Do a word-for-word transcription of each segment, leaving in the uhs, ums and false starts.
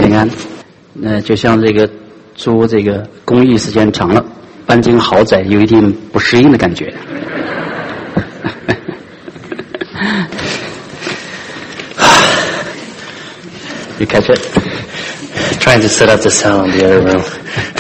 平安。呃，就像这个租这个公寓时间长了，搬进豪宅有一定不适应的感觉。You catch it? Trying to set up the sound in the other room.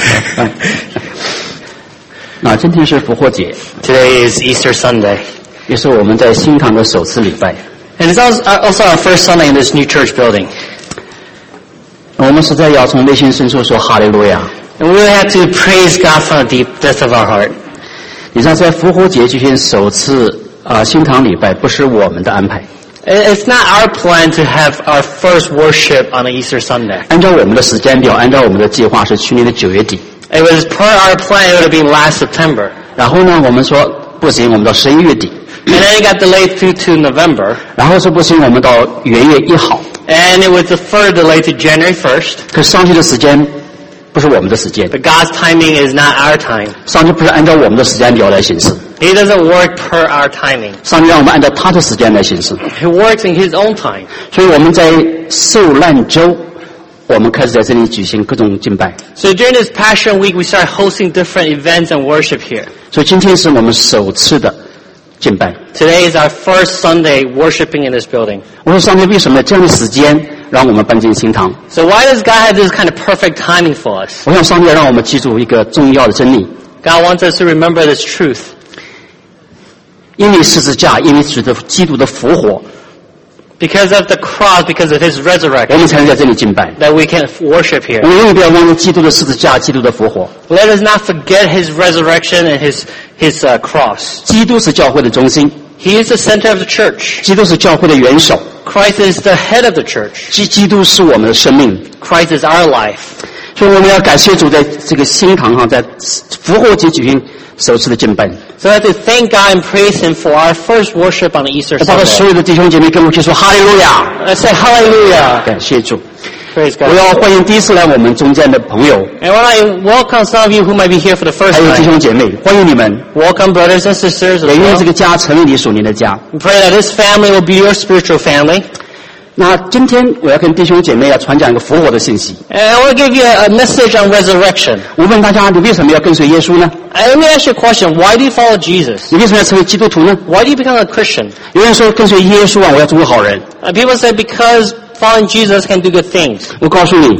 啊，今天是复活节 Today is Easter Sunday. 也是我们在新堂的首次礼拜。 And it's also our first Sunday in this new church building. 我们实在要从内心深处说哈利路亚。 And we really have to praise God from the deep depth of our heart. 你知道，在复活节举行首次啊、呃、新堂礼拜，不是我们的安排。 It's not our plan to have our first worship on an Easter Sunday. 按照我们的时间表，按照我们的计划是去年的九月底。 It was per our plan, it would have been last September. 然后呢，我们说不行，我们到十一月底。 And then it got delayed through to November. 然后说不行，我们到元月一号。 And it was deferred delayed to January first. 可上帝的时间不是我们的时间。 But God's timing is not our time. 上帝不是按照我们的时间表来行事。 He doesn't work per our timing. 上帝让我们按照他的时间来行事。 He works in His own time. 所以我们在受难周，我们开始在这里举行各种敬拜。 So during this Passion Week, we start hosting different events and worship here. 所以今天是我们首次的敬拜。 Today is our first Sunday worshiping in this building. 我说上帝为什么这样的时间让我们搬进新堂？ So why does God have this kind of perfect timing for us? 我想上帝要让我们记住一个重要的真理。 God wants us to remember this truth. 因为十字架，因为随着基督的复活， Because of the cross, because of His 我 resurrection, 们才能在这里敬拜。 that we can worship 我 here. 们永远不要忘记基督的十字架，基督的复活。 Let us not forget His resurrection and His His uh, cross. 基督是教会的中心， He is the center of the church. 基督是教会的元首， Christ is the head of the church. 基基督是我们的生命。 Christ is our life. 所以我们要感谢主，在这个新堂上，在复活节举行首次的敬拜。 So I have to thank God and praise Him for our first worship on the Easter 我把所 Sunday. 有的弟兄姐妹跟我去说哈利路亚， I say hallelujah. 感谢主。 Praise 我 God. 要欢迎第一次来我们中间的朋友， And when I welcome some of you who might be here for the first 还有弟 time, 兄姐妹，欢迎你们。 welcome brothers and sisters 也 as 愿这 well. 个家成为你属灵的家。 We pray that this family will be your spiritual family. 那今天我要跟弟兄姐妹要传讲一个复活的信息。 And I want to give you a, a message on resurrection. 我问大家，你为什么要跟随耶稣呢？ And let me ask you a question. Why do you follow Jesus? 你为什么要成为基督徒呢？ Why do you become a Christian? 有人说跟随耶稣啊，我要做个好人。 Uh, people say because following Jesus can do good things. 我告诉你，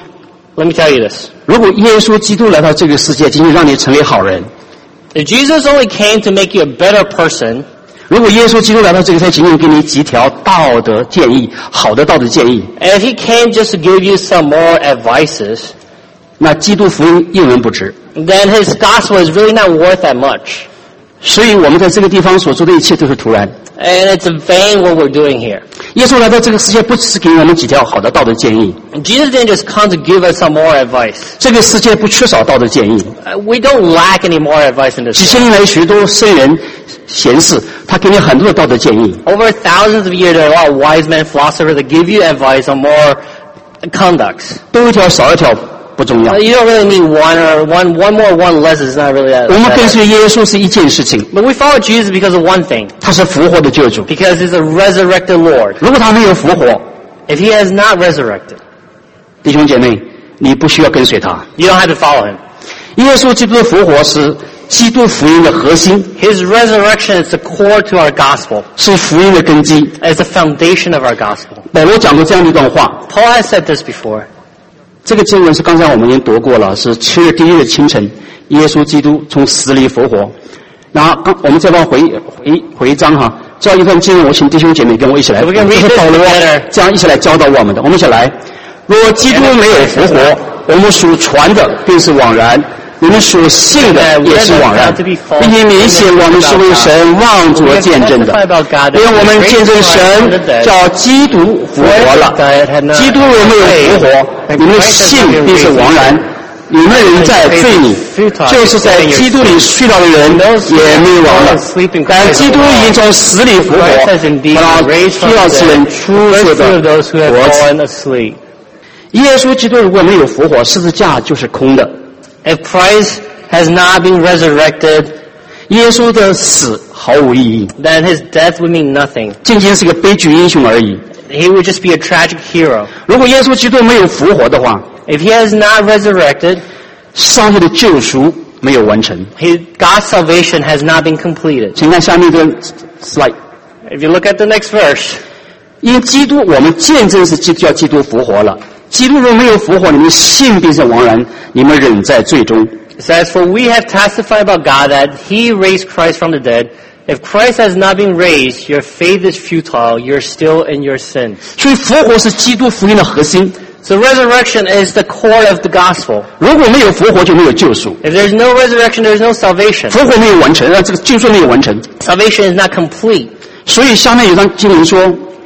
Let me tell you this. 如果耶稣基督来到这个世界，仅仅让你成为好人； If Jesus only came to make you a better person, 如果耶稣基督来到这个世界，仅仅给你几条道德建议，好的道德建议， and if He came just to give you some more advices, 那基督福音一文不值。 then His gospel is really not worth that much. 所以我们在这个地方所做的一切都是突然。 And it's in vain what we're doing here. 耶稣来到这个世界，不只是给我们几条好的道德建议， Jesus didn't just come to give us some more advice. 这个世界不缺少道德建议。 Uh, we don't lack any more advice in this 几 world. 千年来，许多圣人贤士，他给你很多的道德建议。 Over thousands of years, there are a lot of wise men, philosophers that give you advice on more conducts. 多一条少一条不重要 Uh,。You don't really need one or one, one more, one less. It's not really that. 我们跟 that 随耶稣是一件事情， But we follow Jesus because of one thing. 他是复活的救主。 Because He's a resurrected Lord. 如果他没有复活， If He has not resurrected, 弟兄姐妹，你不需要跟随他。 you don't have to follow Him. 耶稣基督的复活是基督福音的核心， His resurrection is the core to our gospel. 是福音的根基。 It's the foundation of our gospel. 保罗讲过这样的一段话， Paul has said this before. 这个经文是刚才我们已经读过了，是七月第一日清晨，耶稣基督从死里复活。然后刚我们再往回回回一章哈，这样一段经文，我请弟兄姐妹跟我一起来， So we can 这 read 是 this 保罗 together. 这样一起来教导我们的。我们一起来，若基督没有复活，我们所传的便是枉然，你们所信的也是枉然，并且明显我们是为神望主而见证的，因为我们见证神叫基督复活了。基督若没有复活，你们的信必是枉然。你们仍在罪里，就是在基督里睡着的人也灭亡了。但基督已经从死里复活，让需要使人出色的活子。耶稣基督如果没有复活，十字架就是空的。 If Christ has not been resurrected, 耶稣的死毫无意义， then His death would mean nothing. 仅仅是个悲剧英雄而已。 he would just be a tragic hero. 如果耶稣基督没有复活的话， If he has not resurrected, 上帝的救赎没有完成。 his, God's salvation has not been completed. 请看下面这个 slide。 If you look at the next verse, 因为基督，我们见证是基督，叫基督复活了。基督若没有复活，你们信必是枉然，你们仍在罪中。 it says, For we have testified about God that he raised Christ from the dead. If Christ has not been raised, your faith is futile. You're still in your sins. 所以复活是基督福音的核心。 So resurrection is the core of the gospel. 如果没有复活，就没有救赎。 If there's no resurrection, there's no salvation. 复活没有完成，让这个救赎没有完成。 Salvation is not complete. 所以下面有张经文说，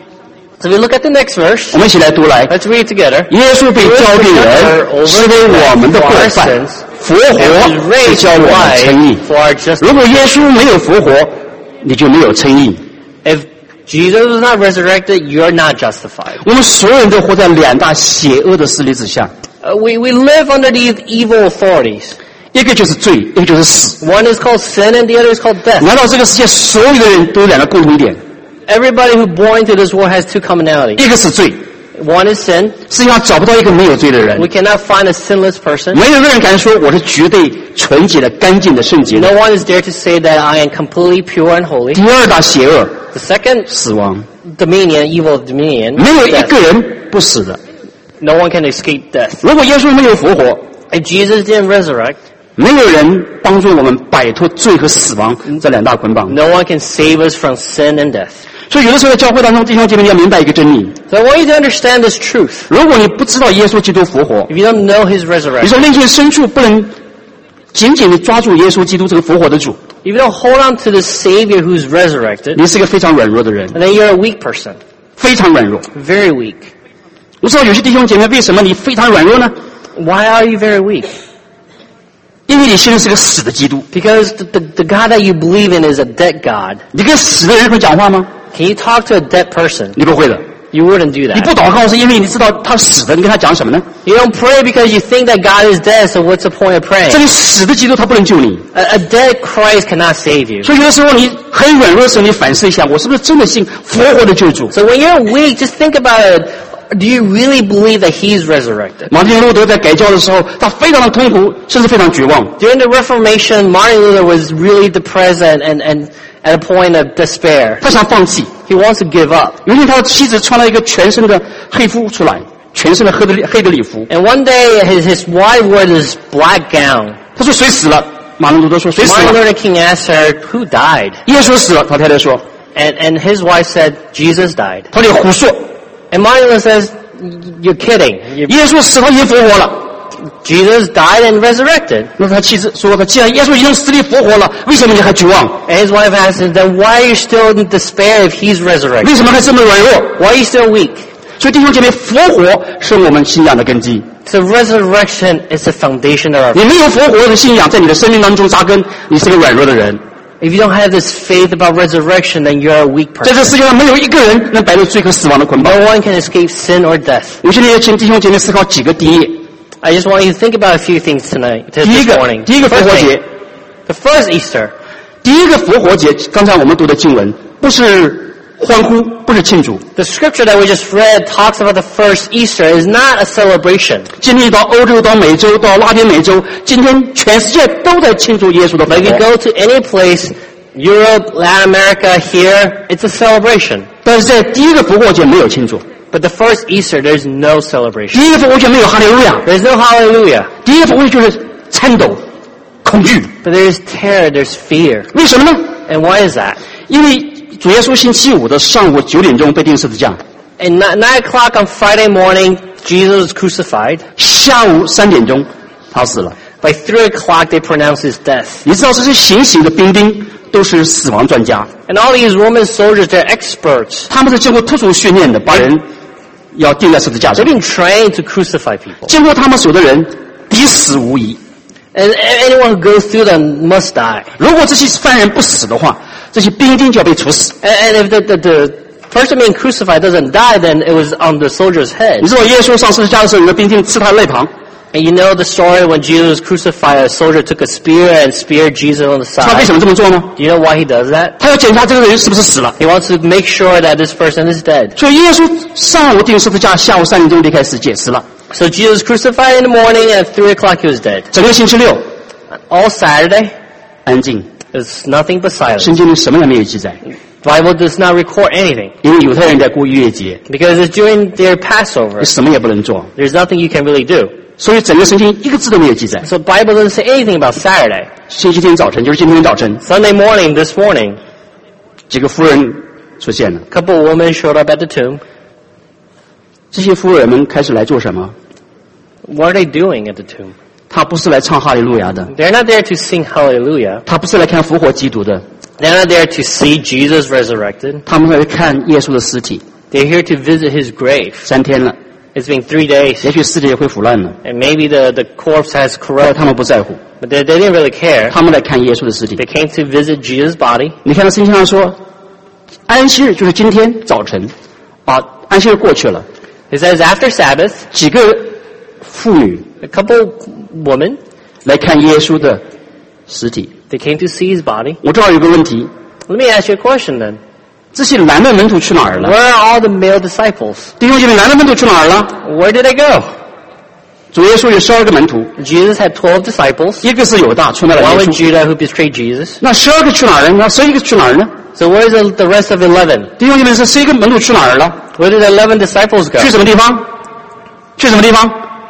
So we look at the next verse. 我们一起来读来。 Let's read it together. 耶稣被交给人，是为我们的过犯；复活是叫我们称义。 For our justice. 如果耶稣没有复活，你就没有称义。 If Jesus was not resurrected, you're not justified. 我们所有人都活在两大邪恶的势力之下， Uh, we, we live under these evil authorities. 一个就是罪，一个就是死。 One is called sin and the other is called death. 来到这个世界，所有的人都有两个共同点， Everybody who born into this world has two commonalities. 一个是罪， One is sin. 世界上找不到一个没有罪的人 We，cannot find a sinless person. 没有一个人敢说我是绝对纯洁的、干净的、圣洁 No 的。 one is there to say that I am completely pure and holy. 第二大邪恶， The second 死亡， dominion, evil dominion, 没有一 death. 个人不死的。 No one can escape death. 如果耶稣没有复活， If Jesus didn't resurrect, 没有人帮助我们摆脱罪和死亡这两大捆绑。 no one can save us from sin and death. 所以有的时候在教会当中，弟兄姐妹你要明白一个真理： So I want you to understand this truth. 如果你不知道耶稣基督复活， If you don't know his 你 resurrection, 说内心深处不能紧紧地抓住耶稣基督这个复活的主， if you don't hold on to the Savior who's resurrected, 你是一个非常软弱的人， then you're a weak person. 非常软弱。 Very weak. 我知道有些弟兄姐妹，为什么你非常软弱呢？ Why are you very weak? 因为你信的是个死的基督。 Because the, the, the God that you believe in is a dead God. 你跟死的人会讲话吗？ Can you talk to a dead person? 你不会的。 You wouldn't do 你不 that. 祷告是因为你知道他死的，你跟他讲什么呢？ You don't pray because you think that God is dead, so what's the point of 这 praying? 里死的基督他不能救你， A, a dead Christ cannot save you. 所以有的时候你很软弱的时候，你反思一下，我是不是真的信复活的救主？ So when you're weak, just think about it. Do you really believe that he's resurrected? 马丁路德在改教的时候，他非常的痛苦，甚至非常绝望。 During the Reformation, Martin Luther was really depressed and, and, and at a point of despair. 他想放弃。 He wants to give up. 有一天，他的妻子穿了一个全身的黑服出来，全身的黑的黑的礼服。 And one day, his, his wife wore this black gown. 他说谁死了？马丁路德说谁死 Martin 了？ Luther King asked her, who died? 耶稣死了。他太太说， And, and his wife said, Jesus died. 他得胡说。 And Martin Luther says, you're kidding. You, 耶稣死，他已经复活了。 Jesus died and resurrected. 那他妻子说：“他既然耶稣已经死里复活了，为什么你还绝望？ And his wife asked him, then why are you still in despair if he's 为 resurrected? 什么还这么软弱？” Why are you still weak? 所以弟兄姐妹，复活是我们信仰的根基。 So resurrection is the foundation of our 你没有复活的信仰在你的生命当中扎根，你是个软弱的人。 If you don't have this faith about resurrection, then you're a weak 在 person. 这世界上没有一个人能摆脱罪和死亡的捆绑。 No one can escape sin or death. 我现在要请弟兄姐妹思考几个第一。 I just want you to think about a few things tonight, 第一 this 个， morning. 第一个复 First 活 thing, 节， the first Easter. 第一个复活节，刚才我们读的经文不是欢呼，不是庆祝。 The scripture that we just read talks about the first Easter is not a celebration. 今天到欧洲、到美洲、到拉丁美洲，今天全世界都在庆祝耶稣的复 Like you 活。 go to any place, Europe, Latin America, here, it's a celebration. 但是在第一个复活节没有庆祝， But the first Easter, there's no celebration. 第一个复活节没有哈利路亚， There's no hallelujah. 第一个复活节就是颤抖、恐惧。 But there's terror, there's fear. 为什么呢？ And why is that? 因为主耶稣星期五的上午九点钟被钉十字架， At nine o'clock on Friday morning, Jesus was crucified. 下午三点钟他死了。 By three o'clock, they pronounced his death. 你知道这些行刑的兵丁都是死亡专家， And all these Roman soldiers, they're experts. 他们是经过特殊训练的，把人要钉在十字架 They've 上。 been trained to crucify people. 经过他们手的人必死无疑。 And anyone who goes through them must die. 如果这些犯人不死的话，这些兵丁就要被处死。 And, and if the, the, the person being crucified doesn't die, then it was on the soldier's head. 你知道耶稣上十字架的时候，有个兵丁刺他的肋旁， And you know the story when Jesus was crucified, a soldier took a spear and speared Jesus on the 他为 side. 什么这么做呢？ Do you know why he does that? 他要检查这个人是不是死了。 He wants to make sure that this person is dead. 所以耶稣上午钉十字架，下午三点钟离开世界死了。 So Jesus was crucified in the morning, and at three o'clock he was dead. 整个星期六 All Saturday, 安静， there's nothing but silence. 圣经里什么也没有记载， Bible does not record anything 因为犹太人在过逾越节， because it's during their Passover. 什么也不能做， There's nothing you can really do. 所以整个圣经一个字都没有记载。 So Bible doesn't say anything about Saturday. 星期天早晨就是今天早晨， Sunday morning, this morning, 几个妇人出现了。 a couple of women showed up at the tomb. 这些妇人们开始来做什么？ What are they doing at the tomb? 他不是来唱哈利路亚的， They're not there to sing hallelujah. 他不是来看复活基督的， They're not there to see Jesus resurrected. 他们是来看耶稣的尸体。 They're here to visit his grave. 三天了， It's been three days, 也许尸体也会腐烂了， and maybe the, the corpse has 但 corrupted, 他们不在乎， but they, they didn't really care. 他们来看耶稣的尸体 They。came to visit Jesus' body. 你看到圣经上说，安息日就是今天早晨，啊，安息日过去了， It says after Sabbath, 几个妇女 a couple women, 来看耶稣的尸体。 they came to see his body. 我这儿有个问题， Let me ask you a question then. 这些男的门徒去哪儿 Where 了？ are all the male disciples? 弟兄姐妹，男的门徒去哪儿了？ Where did they go? 主耶稣有十二个门徒， Jesus had twelve disciples. 一个是犹大出卖了 One 耶 was 稣。 Judah who betrayed Jesus. 那十二个去哪儿了？那十一个去哪儿呢？ So where's the, the rest of eleven? 弟兄姐妹，这十一个门徒去哪儿了？ Where did the eleven disciples go? 去什么地方？去什么地方？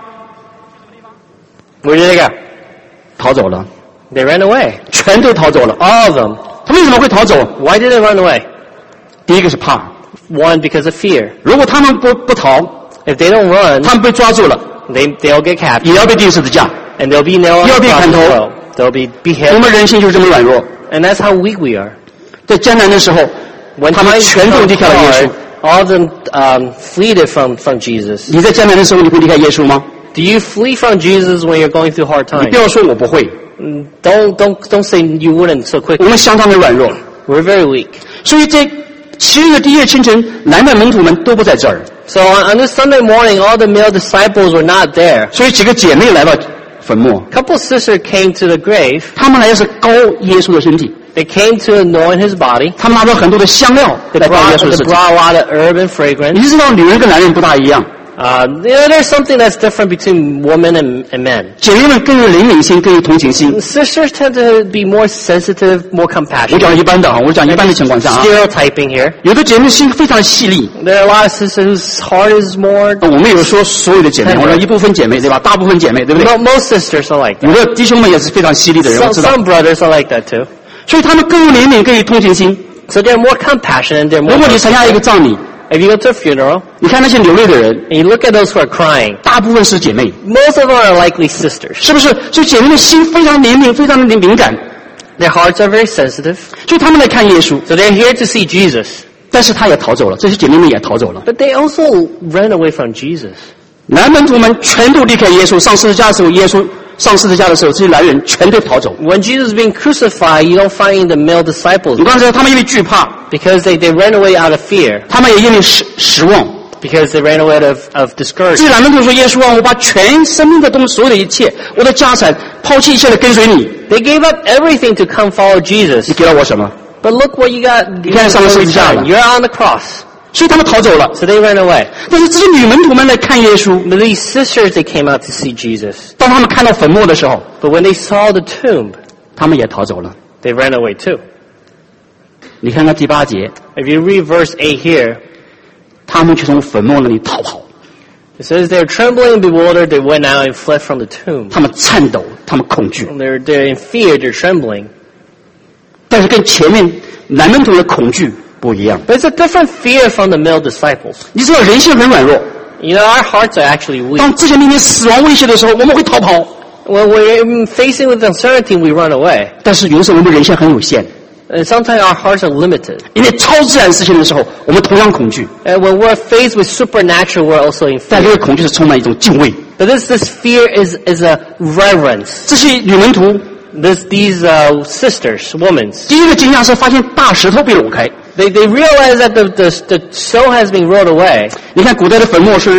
Where did they go? 逃走了， They ran away. 全都逃走了。 All of them. 他为什么会逃走？ Why did they run away? 第一个是怕， One, because of fear. 如果他们不不逃， If they don't run, 他们被抓住了， they, they'll get captured. 也要被钉十字架。 And they'll be nailed on You'll the be cross as controlled. well. They'll be 我 beheaded. 们人性就是这么软弱， And that's how weak we are. 在艰难的时候， When 他们 times 全部 become 离开了耶 hard, 稣。 all of them um, fleed from, from Jesus. 你在艰难的时候，你会离开耶稣吗？ Do you flee from Jesus when you're going through hard 你 times? 不要说我不会， Mm, Don't, don't, don't say you wouldn't so 我 quickly. 们相当的软弱。 We're very weak. 所以在七日的第一日清晨，男的门徒们都不在这儿， So on, on this Sunday morning, all the male disciples were not there. 所以几个姐妹来到坟墓， A couple sisters came to the grave. 她们来的是膏耶稣的身体， They came to anoint his body. 她们拿着很多的香料 They 来膏耶 brought, 稣的 they 身体。 brought a lot of herb and fragrance. 你知道女人跟男人不大一样， Uh, you know, there's something that's different between women and, and men. 姐妹们更有灵敏性，更有同情心。 Sisters tend to be more sensitive, more 我 compassionate. 讲一般的啊，我讲一般的情况下啊， Stereotyping here. 有的姐妹心非常的细腻。 There are a lot of sisters whose heart is more. 我们有说所有的姐妹，我说一部分姐妹对吧？大部分姐妹对不对？ No, most sisters are like 有 that. 的弟兄们也是非常犀利的人，我 Some, 知道。 some brothers are like that too. 所以他们更有怜悯，更有同情心。 So they're more compassionate. They're 如 more. 果你参加一个葬礼， If you go to a funeral 你看那些流泪的人， and you look at those who are crying, 大部分是姐妹， most of them are likely sisters. 是不是？所以姐妹的心非常怜悯，非常的敏感， Their hearts are very sensitive. 所以他们来看耶稣， So they're here to see Jesus. 但是他也逃走了，这些姐妹们也逃走了。 But they also ran away from Jesus. 男门徒们全都离开耶稣，上十字架的时候，耶稣上十字架的时候，这些男人全都逃走。 When Jesus was being crucified, you don't find the male disciples 你刚才说他们因为惧怕， because they, they ran away out of fear, 他们也因为失失望。 because they ran away out of, of 这 discouragement. 些男门徒说：“耶稣啊，我把全生命的东西，所有的一切，我的家产，抛弃一切的跟随你。 They gave up everything to come follow 你 Jesus. 给了我什么？ But look what you got. You can't sell us to the giant. You're on the cross. 所以他们逃走了。 So they ran away. 但是这些女门徒们来看耶稣， But these sisters, they came out to see Jesus. 当他们看到坟墓的时候， But when they saw the tomb, 他们也逃走了。 they ran away too. 你看看第八节， If you read verse eight here, 他们却从坟墓那里逃跑， it says they're trembling and bewildered. They went out and fled from the tomb. 他们颤抖，他们恐惧。 They're, they're in fear. They're trembling. 但是跟前面男门徒的恐惧不一样。 But it's a different fear from the male disciples. 你知道人性很软弱， You know, our hearts are actually weak. 当这些面临死亡威胁的时候，我们会逃跑。 When we're facing with uncertainty, we run away. 但是有的时候我们人性很有限， And sometimes our hearts are limited. 因为超自然事情的时候，我们同样恐惧， And when we're faced with supernatural, we're also in 但这 fear. 个恐惧是充满一种敬畏。 But this, this fear is, is a reverence. 这些女门徒 This, these uh, sisters, women, 第一个惊讶是发现大石头被挪开。 they, they realize that the, the, the stone has been rolled away. 你看古代的坟墓是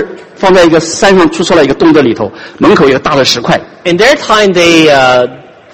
放在一个山上出出来一个洞的里头，门口有大的石块。 In their time, they uh,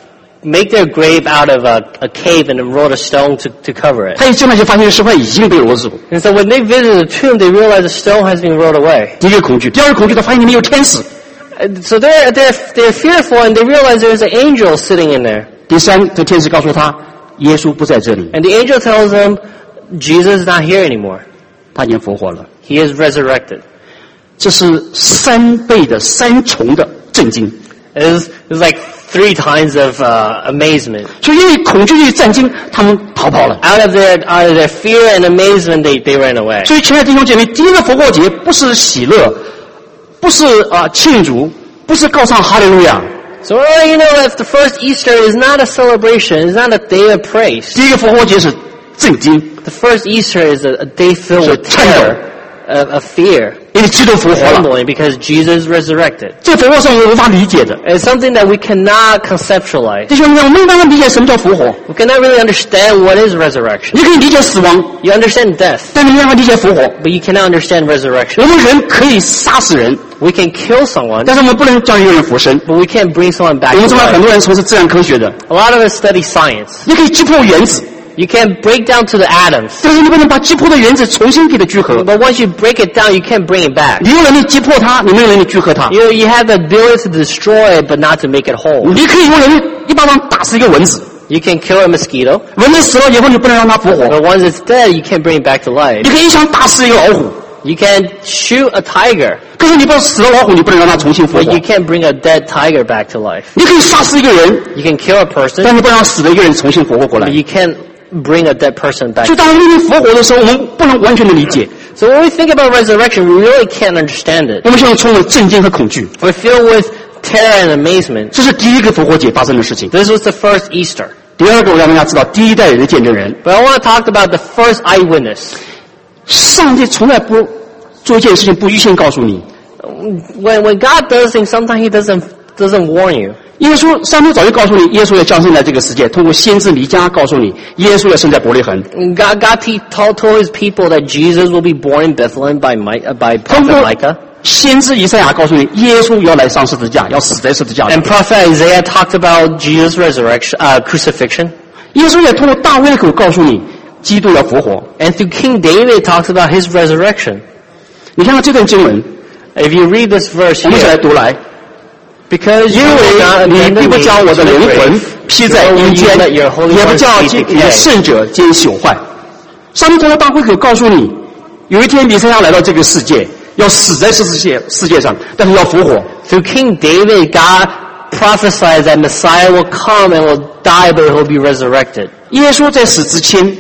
make their grave out of a, a cave and then rolled a stone to, to cover it. 他一进来就发现石块已经被挪走。 And so when they visited the tomb, they realized the stone has been rolled away. 第一个恐惧，第二个恐惧，他发现里面有天使。 So they're they're they're fearful, and they realize there's an angel sitting in there. 第三，这天使告诉他，耶稣不在这里。 And the angel tells them, Jesus is not here anymore. 他已经复活了。 He is resurrected. 这是三倍的、三重的震惊。 It was, it was like three times of uh, amazement. 所以因为恐惧、因为战惊，他们逃跑了。 Out of their out of their fear and amazement, they they ran away. 所以，亲爱的弟兄姐妹，第一个复活节不是喜乐，不是啊庆祝，不是高唱哈利路亚。 So well, you know that the first Easter is not a celebration. It's not a day of praise. 第一个复活节是震惊， The first Easter is a, a day filled with 是颤抖。 terror, of, of fear, 因为基督复活了。 trembling, because Jesus resurrected. 这复活是我们无法理解的。 It's something that we cannot conceptualize. 弟兄们，我们没办法理解什么叫复活。 We cannot really understand what is resurrection. 你可以理解死亡， You understand death, 但你没办法理解复活。 but you cannot understand resurrection. 我们人可以杀死人， We can kill someone, 但是我们不能叫一个人复生。 but we can't bring someone back 我 to 们中国很 life. 多人从事自然科学的， A lot of us study science. 你可以击破原子， You can break down to the atoms, 但是你不能把击破的原子重新给它聚合。 but once you break it down, you can't bring it back. 你有能力击破它，你没有能力聚合它。 You you have the ability to destroy it, but not to make it whole. 你可以用人一巴掌打死一个蚊子， You can kill a mosquito, 蚊子死了以后你不能让它复活。 but once it's dead, you can't bring it back to life. 你可以一枪打死一个老虎， You can shoot a tiger, 可是你不死了老虎，你不能让它重新复 but 活 you。can't bring a dead tiger back to life. 你可以杀死一个人， You can kill a person, 但你不能让死的一个人重新活过过 but 来。 you can't bring a dead person back. 所以当人类复活的时候，我们不能完全的理解， So when we think about resurrection, we really can't understand it. 我们现在充满震惊和恐惧。 We're filled with terror and amazement. 这是第一个复活节发生的事情。 This was the first Easter. 第二个，我让大家知道第一代人的见证人， But I want to talk about the first eyewitness. 上帝从来不做一件事情不预先告诉你。 When when God does things, sometimes He doesn't doesn't warn you. 耶稣，上帝早就告诉你，耶稣要降生在这个世界，通过先知弥迦告诉你，耶稣要生在伯利恒。 God God he told told His people that Jesus will be born in Bethlehem by Mi- uh, by 通 Prophet 过 Micah. 先知以赛亚告诉你，耶稣要来上十字架，要死在十字架 And 上。 Prophet Isaiah talked about Jesus' resurrection, uh, crucifixion. 耶稣也通过大卫的口告诉你，基督要复活。 And through King David, it talks about his resurrection. 你看看这段经文， If you read this verse 我们一起来 here, 读来。 because 因 you 为 will not 你 abandon 并不 me 将我 to 的 the 灵魂 grave, 披在 nor will 阴 you 间， let your Holy 也不 One 叫 see 你的 decay. 圣者兼朽坏。上帝通过大会口告诉你，有一天弥赛亚来到这个世界，要死在世界世界上，但是要复活。 Through King David, God prophesied that Messiah will come and will die, but he will be resurrected. 耶稣在死之前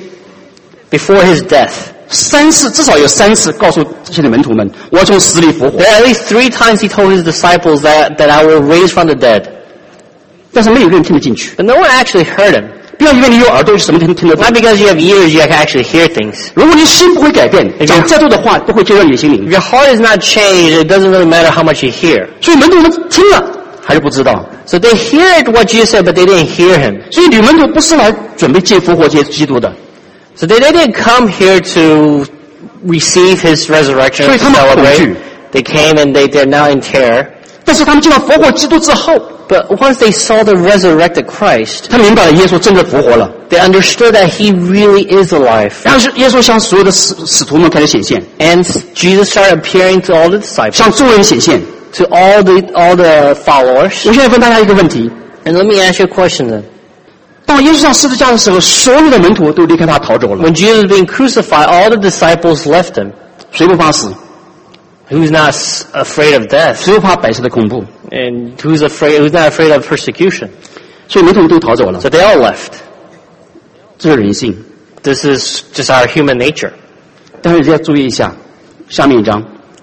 Before his death, 三次，至少有三次告诉这些的门徒们，我要从死里复活。 there are at least three times he told his disciples that, that I will raise from the dead. 但是没有一个人听得进去。 But no one actually heard him. 不要以为你有耳朵就什么听听得懂。 Not because you have ears, you can actually hear things. 如果你心不会改变，讲再多的话都会接到你的心 If 灵。 your heart is not changed, it doesn't really matter how much you hear. 所以门徒们听了还是不知道。 So they heard what Jesus said, but they didn't hear him. 所以女门徒不是来准备见复活节基督的， So they, they didn't come here to receive his resurrection 所以 to 他们恐 celebrate. 惧。 They came and they, they're now in terror. 但是他们见到复活基督之后， But once they saw the resurrected Christ, 他明白了耶稣真的复活了。 they understood that he really is alive. 然后是耶稣向所有的使使徒们开始显现， And Jesus started appearing to all the disciples, 向众人显现。 to all the all the followers. 我现在问大家一个问题： And let me ask you a question then. 当耶稣上十字架的时候，所有的门徒都离开他逃走了， When Jesus was being crucified, all the disciples left him. 谁不怕死？ Who's not s- afraid of death? 谁不怕百世的恐怖？ And who's afraid? Who's not afraid of persecution? 所以门徒们都逃走了 So，they all left. 这是人性。 This is just our human nature. 但是大家注意一下，下面一章，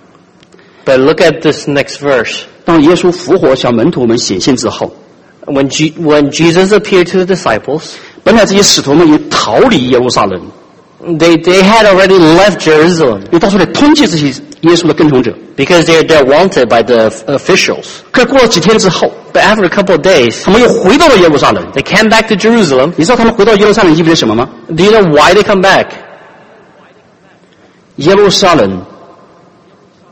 But look at this next verse. 当耶稣复活向门徒们显现之后， When Je- when Jesus appeared to the disciples, 本来这些使徒们也逃离耶路撒冷， they they had already left Jerusalem 也到处来通缉这些耶稣的跟从者。 because they're they're wanted by the officials. 可过了几天之后， But after a couple of days, 他们又回到了耶路撒冷。 they came back to Jerusalem. 你知道他们回到耶路撒冷意味着什么吗？ Do you know why they come back? 耶路撒冷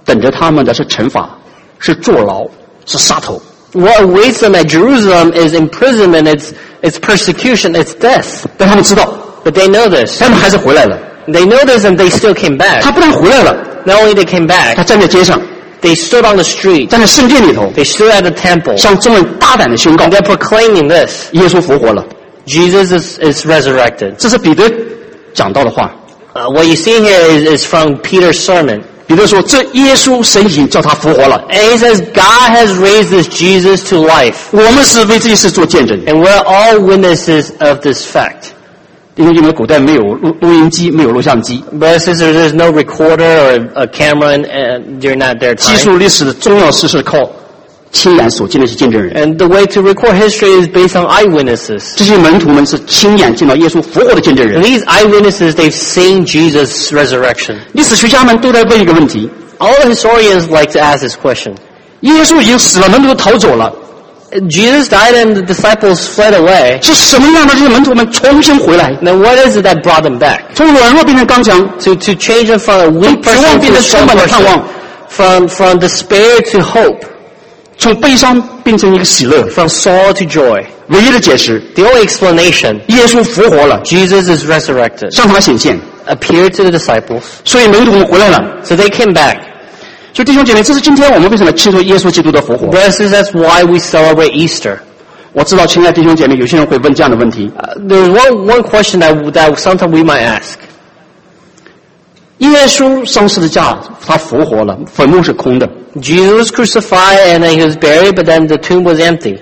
等着他们的是惩罚，是坐牢，是杀头。 What awaits them at Jerusalem is imprisonment, it's, it's persecution, it's death. 但他们知道， But they know this. 他们还是回来了。 They know this and they still came back. 他不但回来了， Not only they came 他 back, 站在街上， they stood on the street. 站在圣殿里头， They stood at the temple. 向众人大胆的宣告 And they're proclaiming this. 耶稣复活了。 Jesus is, is resurrected. 这是彼得讲到的话。 Uh, what you see here is, is from Peter's sermon. 彼得说：“这耶稣神已经叫他复活了， And he says, God has raised this Jesus to life. 我们是为这件事做见证。 And we're all witnesses of this fact. 因为因为古代没有录录音机，没有录像机， But since there's no recorder or a camera and, and during that their 记 time. 述历史的重要事是靠亲眼所见的一些见证人。 And the way to record history is based on eyewitnesses. 这些门徒们是亲眼见到耶稣复活的见证 And 人。 these eyewitnesses, they've seen Jesus' resurrection. 历史学家们都在问一个问题： All the historians like to ask this question. 耶稣已经死了，门徒都逃走了， Jesus died and the disciples fled away. 是什么让这些门徒们重新回来， Then what is it that brought them back? 从软弱变成刚强， To, to change them from a 从 weak 绝 person 望 to 变 a 成充 strong 满了盼 person. 望， From, from despair to hope. 从悲伤变成一个喜乐。 From sorrow to joy. 唯一的解释： The only explanation, 耶稣复活了， Jesus is resurrected. 向他显现， Appeared to the disciples. 所以门徒们回来了。 So they came back. 所以弟兄姐妹，这是今天我们为什么庆祝耶稣基督的复活。 This is that's why we celebrate Easter. 我知道，亲爱的弟兄姐妹，有些人会问这样的问题： Uh, there's one, one question that, that sometimes we might ask. 耶稣上十字架，他复活了，坟墓是空的， Jesus was crucified and then he was buried, but then the tomb was empty.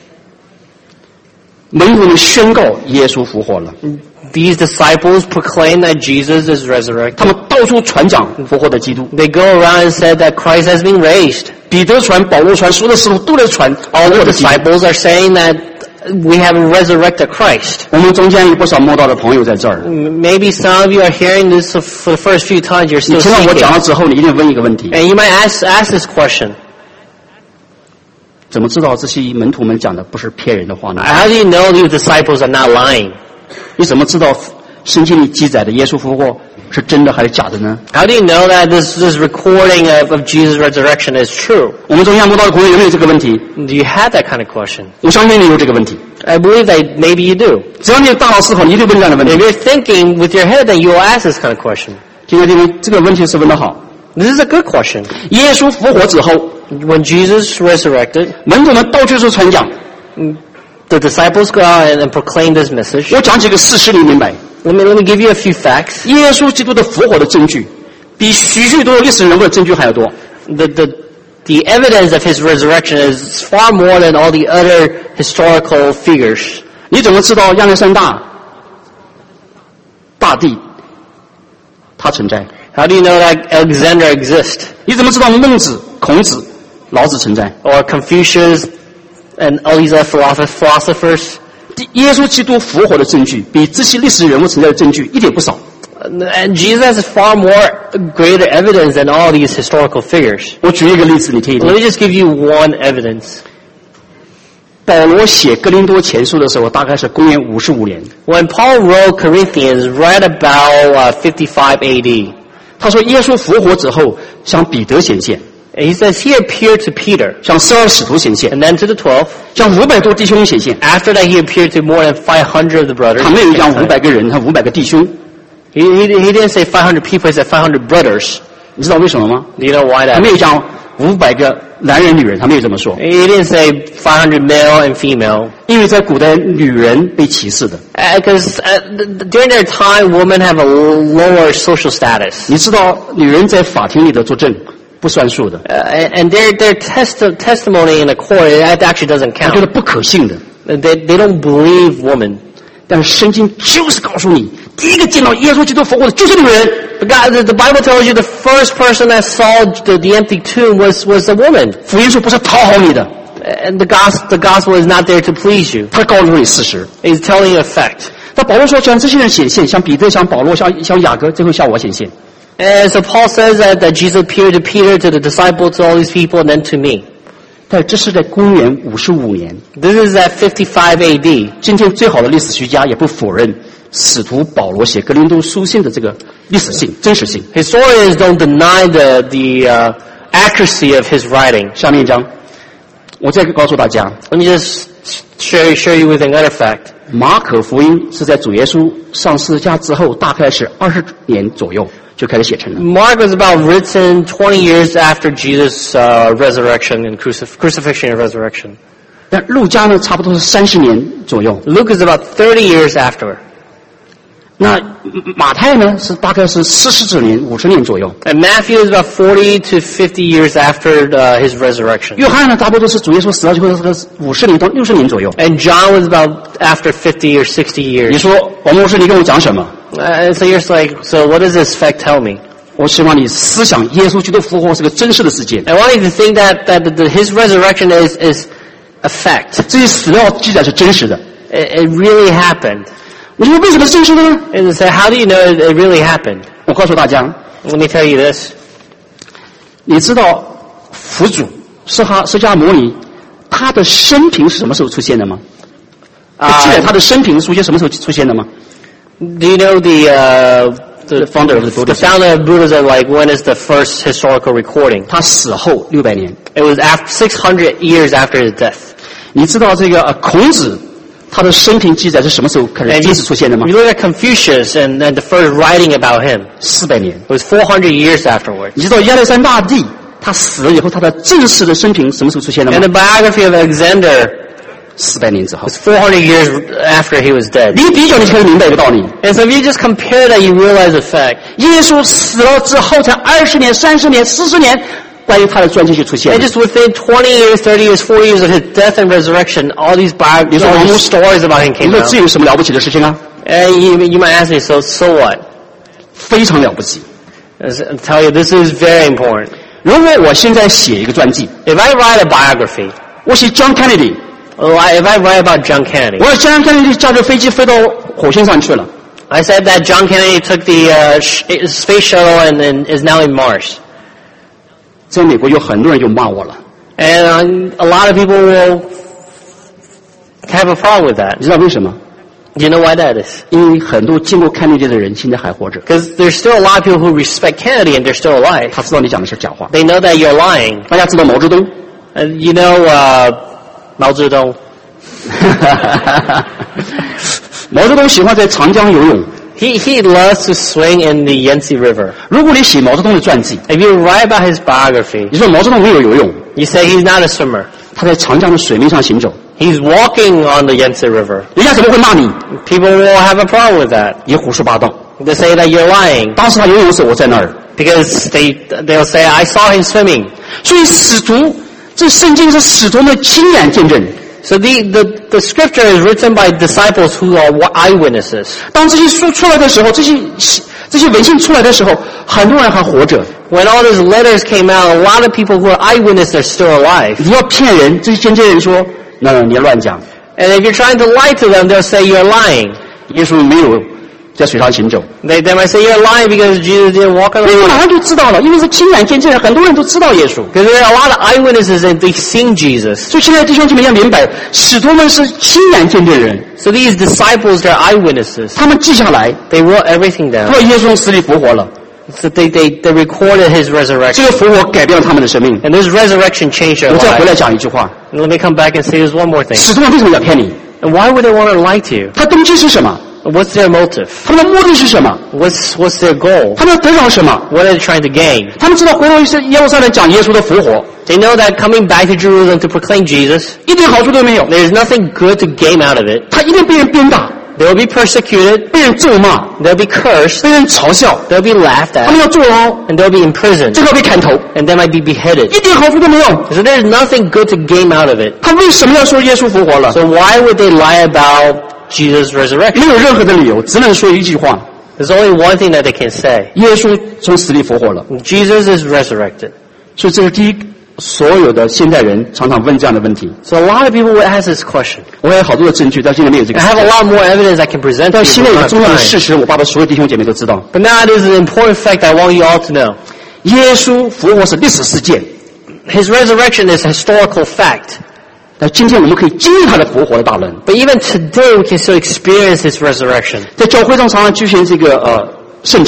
门徒们宣告耶稣复活了， These disciples proclaim that Jesus is 他 resurrected. 们到处传讲复活的基督。 They go around and said that Christ has been raised. 彼得传，保罗传，所有的使徒都在传 All 复 the 活的基督。 disciples are saying that we have resurrected Christ. 我们中间有不少慕道的朋友在这儿。 Maybe some of you are hearing this for the first few times. You're 你 still 听到我 seeking. 讲了之后，你一定问一个问题： And you might ask, ask this question. 怎么知道这些门徒们讲的不是骗人的话呢？ How do you know these disciples are not lying? 你怎么知道圣经里记载的耶稣复活是真的还是假的呢？ How do you know that this, this recording of, of Jesus' resurrection is true? 我们中间慕道的朋友有没有这个问题？ Do you have that kind of question? 我相信你有这个问题。 I believe that maybe you do. 只要你有大脑思考，你一定问这样的问 If 题。 you're thinking with your head, then you will ask this kind of question. 今天弟兄，这个问题十分的好。 This is a good question. 耶稣复活之后， When Jesus resurrected, 门徒们到处是传讲。 the disciples go out and, and proclaim this message. 我讲几个事实，你明白？ Let me, let me give you a few facts. 耶稣基督的复活的证据，比许许多多历史人物的证据还要多。 The, the, the evidence of his resurrection is far more than all the other historical figures. 你怎么知道亚历山大大帝他存在？ How do you know that Alexander exists? 你怎么知道孟子、孔子、老子存在？ Or Confucius and all these other philosoph- philosophers? 耶稣基督复活的证据，比这些历史人物存在的证据一点不少。 And Jesus has far more greater evidence than all these historical figures. 我举一个例子，你听一 Let 听。 me just give you one evidence. 保罗写哥林多前书的时候，大概是公元五十五年。 When Paul wrote Corinthians right about uh, fifty-five A D, 他说，耶稣复活之后，向彼得显现， he says he appeared to Peter 向十二使徒显现， and then to the twelve. 向五百多弟兄显现。 After that, he appeared to more than five hundred of the brothers. 他没有讲五百个人，他五百个弟兄。 He, he, he didn't say five hundred people, he said five hundred brothers. 你知道为什么吗？ Do you know why 他 that? 没有讲五百个男人、女人，他没有这么说。 He didn't say five hundred male and female. 因为在古代，女人被歧视的。 Because uh, th- during their time, women have a lower social status. 你知道，女人在法庭里的作证不算数的， Uh, and their, their testi- testimony in the court, it actually doesn't 我觉得 count. 不可信的。 They, they don't believe women. 但是圣经就是告诉你，第一个见到耶稣基督复活的就是女人。 But God, the, the Bible tells you the first person that saw the, the empty tomb was, was a woman. 福音书不是讨好你的， And the gospel, the gospel is not there to please you. 他告诉你事实。 It's telling you a fact. 但保罗说，向这些人显现，像彼得、像保罗、像像雅各，最后向我显现。 And so Paul says that, that Jesus appeared to Peter, to the disciples, to all these people, and then to me. 但这是在公元五十五年。 This is at fifty-five A D. 今天最好的历史学家也不否认使徒保罗写哥林多书信的这个历史性、真实性。 Historians don't deny the, the, uh, accuracy of his writing. 下面一章，我再告诉大家， Let me just share, share you with another fact. 马可福音是在主耶稣上十字架之后，大概是二十年左右就开始写成了。 Mark was about written twenty years after Jesus' uh, resurrection and crucif- crucifixion and resurrection. 但路加呢，差不多是三十年左右。 Luke is about thirty years after. 那马太呢，是大概是四十几年、五十年左右。 And Matthew is about forty to fifty years after uh, his resurrection. 约翰呢，差不多是主耶稣死了之后，这个五十年到六十年左右。 And John was about after fifty or sixty 你 years. 说王牧师，你跟我讲什么？ Uh, so you're just like, so what does this fact tell me? 我希望你思想耶稣基督复活是个真实的事件。 I want you to think that, that the, the, his resurrection is, is a fact. 这些史料记载是真实的。 It, it really happened. 你说为什么是真实的呢？ And so how do you know it, it really happened? 我告诉大家， Let me tell you this. 你知道佛祖释迦释迦牟尼他的生平是什么时候出现的吗？ Uh, 记载他的生平书写什么时候出现的吗？ Do you know the, uh, the, The founder of the the Buddhism. founder of Buddhism, like when is the first historical recording? 他死后六百年。 It was after six hundred years after his death. 你知道这个呃孔子他的生平记载是什么时候开始 And 真实出现的吗 you？ look at Confucius and, and the first writing about him. 四百年。 It was four hundred years afterwards. 你知道亚历山大帝他死了以后，他的正式的生平什么时候出现的 And 吗？ the biography of Alexander 四百年之后。 was four hundred years after he was dead. 你比较，你就可以明白一个道理： And so if you just compare that, you realize the fact. 耶稣死了之后，才二十年、三十年、四十年，关于他的传记就出现 And 了。 just within twenty years, thirty years, forty years of his death and resurrection, all these biographies, all these stories about him 你 came 说 out. 这有什么了不起的事情啊？ And you, you might ask me, so so what? 非常了不起。 I'll tell you, this is very important. 如果我现在写一个传记， If I write a biography, 我写 John Kennedy， or I- if I write about John Kennedy, 我说 John Kennedy 驾着飞机飞到火星上去了， I said that John Kennedy took the uh, sh- space shuttle and, and is now in Mars. 在美国有很多人就骂我了， And um, a lot of people will have a problem with that. 你知道为什么？ Do you know why that is? 因为很多见过 Kennedy 的人现在还活着， Because there's still a lot of people who respect Kennedy and they're still alive. 他知道你讲的是假话。 They know that you're lying. 大家知道毛泽东？ And you know uh, Mao Zedong. 毛泽东喜欢在长江游泳。 He, he loves to swing in the Yangtze River. 如果你写毛泽东的传记， If you write about his biography, 你说毛泽东没有游泳， you say he's not a swimmer. 他在长江的水面上行走， He's walking on the Yangtze River. 人家怎么会骂你？ People will have a problem with that. 你胡说八道。 They say that you're lying 当时他游泳的时候，我在那儿。 because they they'll say I saw him swimming. 所以使徒，这圣经是使徒们亲眼见证。 So the, the the scripture is written by disciples who are eyewitnesses. 当这些书出来的时候，这些这些文献出来的时候，很多人还活着。 When all these letters came out, a lot of people who are eyewitnesses are still alive. 你要骗人，这些间接人说，那你乱讲。 And if you're trying to lie to them, they'll say you're lying. 耶稣没有在水上行走， They, they might say you're lying because Jesus didn't walk on the 因为马 water. 上就知道了，因为是亲眼见证人，很多人都知道耶稣。 Because there are a lot of eyewitnesses and they've seen Jesus. 所以现在弟兄姐妹要明白，使徒们是亲眼见证人， So these disciples, they're eyewitnesses. 他们记下来， They wrote everything down. 说耶稣从死里复活了， So they, they, they recorded his 这 resurrection. 个复活改变了他们的生命。 And this resurrection changed their 我再回来 lives. 讲一句话， And let me come back and say this one more thing. 使徒们为什么要骗你？ And why would they want to lie to you? 他动机是什么？ What's their motive? 他们的目的是什么？ What's, what's their goal? 他们要得到什么？ What are they trying to gain? 他们知道回到耶路撒冷讲耶稣的复活， They know that coming back to Jerusalem to proclaim Jesus, 一点好处都没有， there's nothing good to gain out of it. 他一定被人鞭打， They will be persecuted, 被人咒骂， they'll be cursed, 被人嘲笑， they'll be laughed 他们 at, 要坐牢， and they'll be imprisoned, 最后被砍头， and they might be beheaded. 一点好处都没有。 So there's nothing good to gain out of it. 他为什么要说耶稣复活了？ So why would they lie about Jesus' resurrection? 没有任何的理由，只能说一句话： There's only one thing that they can say. 耶稣从死里复活了。 Jesus is resurrected. 所以这是第一，所有的现代人常常问这样的问题。 So a lot of people would ask this question. 我还有好多的证据，但现在没有这个 I 时 have a 间。 lot more evidence I can present to 但 you. 现在 but 有 we 个 don't 重要 have 的 time. 事实，我把所有弟兄姐妹都知道： But now it is an important fact I want you all to know. 耶稣复活是历史事件， His resurrection is a historical fact. 但今天我们可以经历他的复活的大能。 But even today we can still experience His resurrection. 在教会上常常举行这个呃圣餐，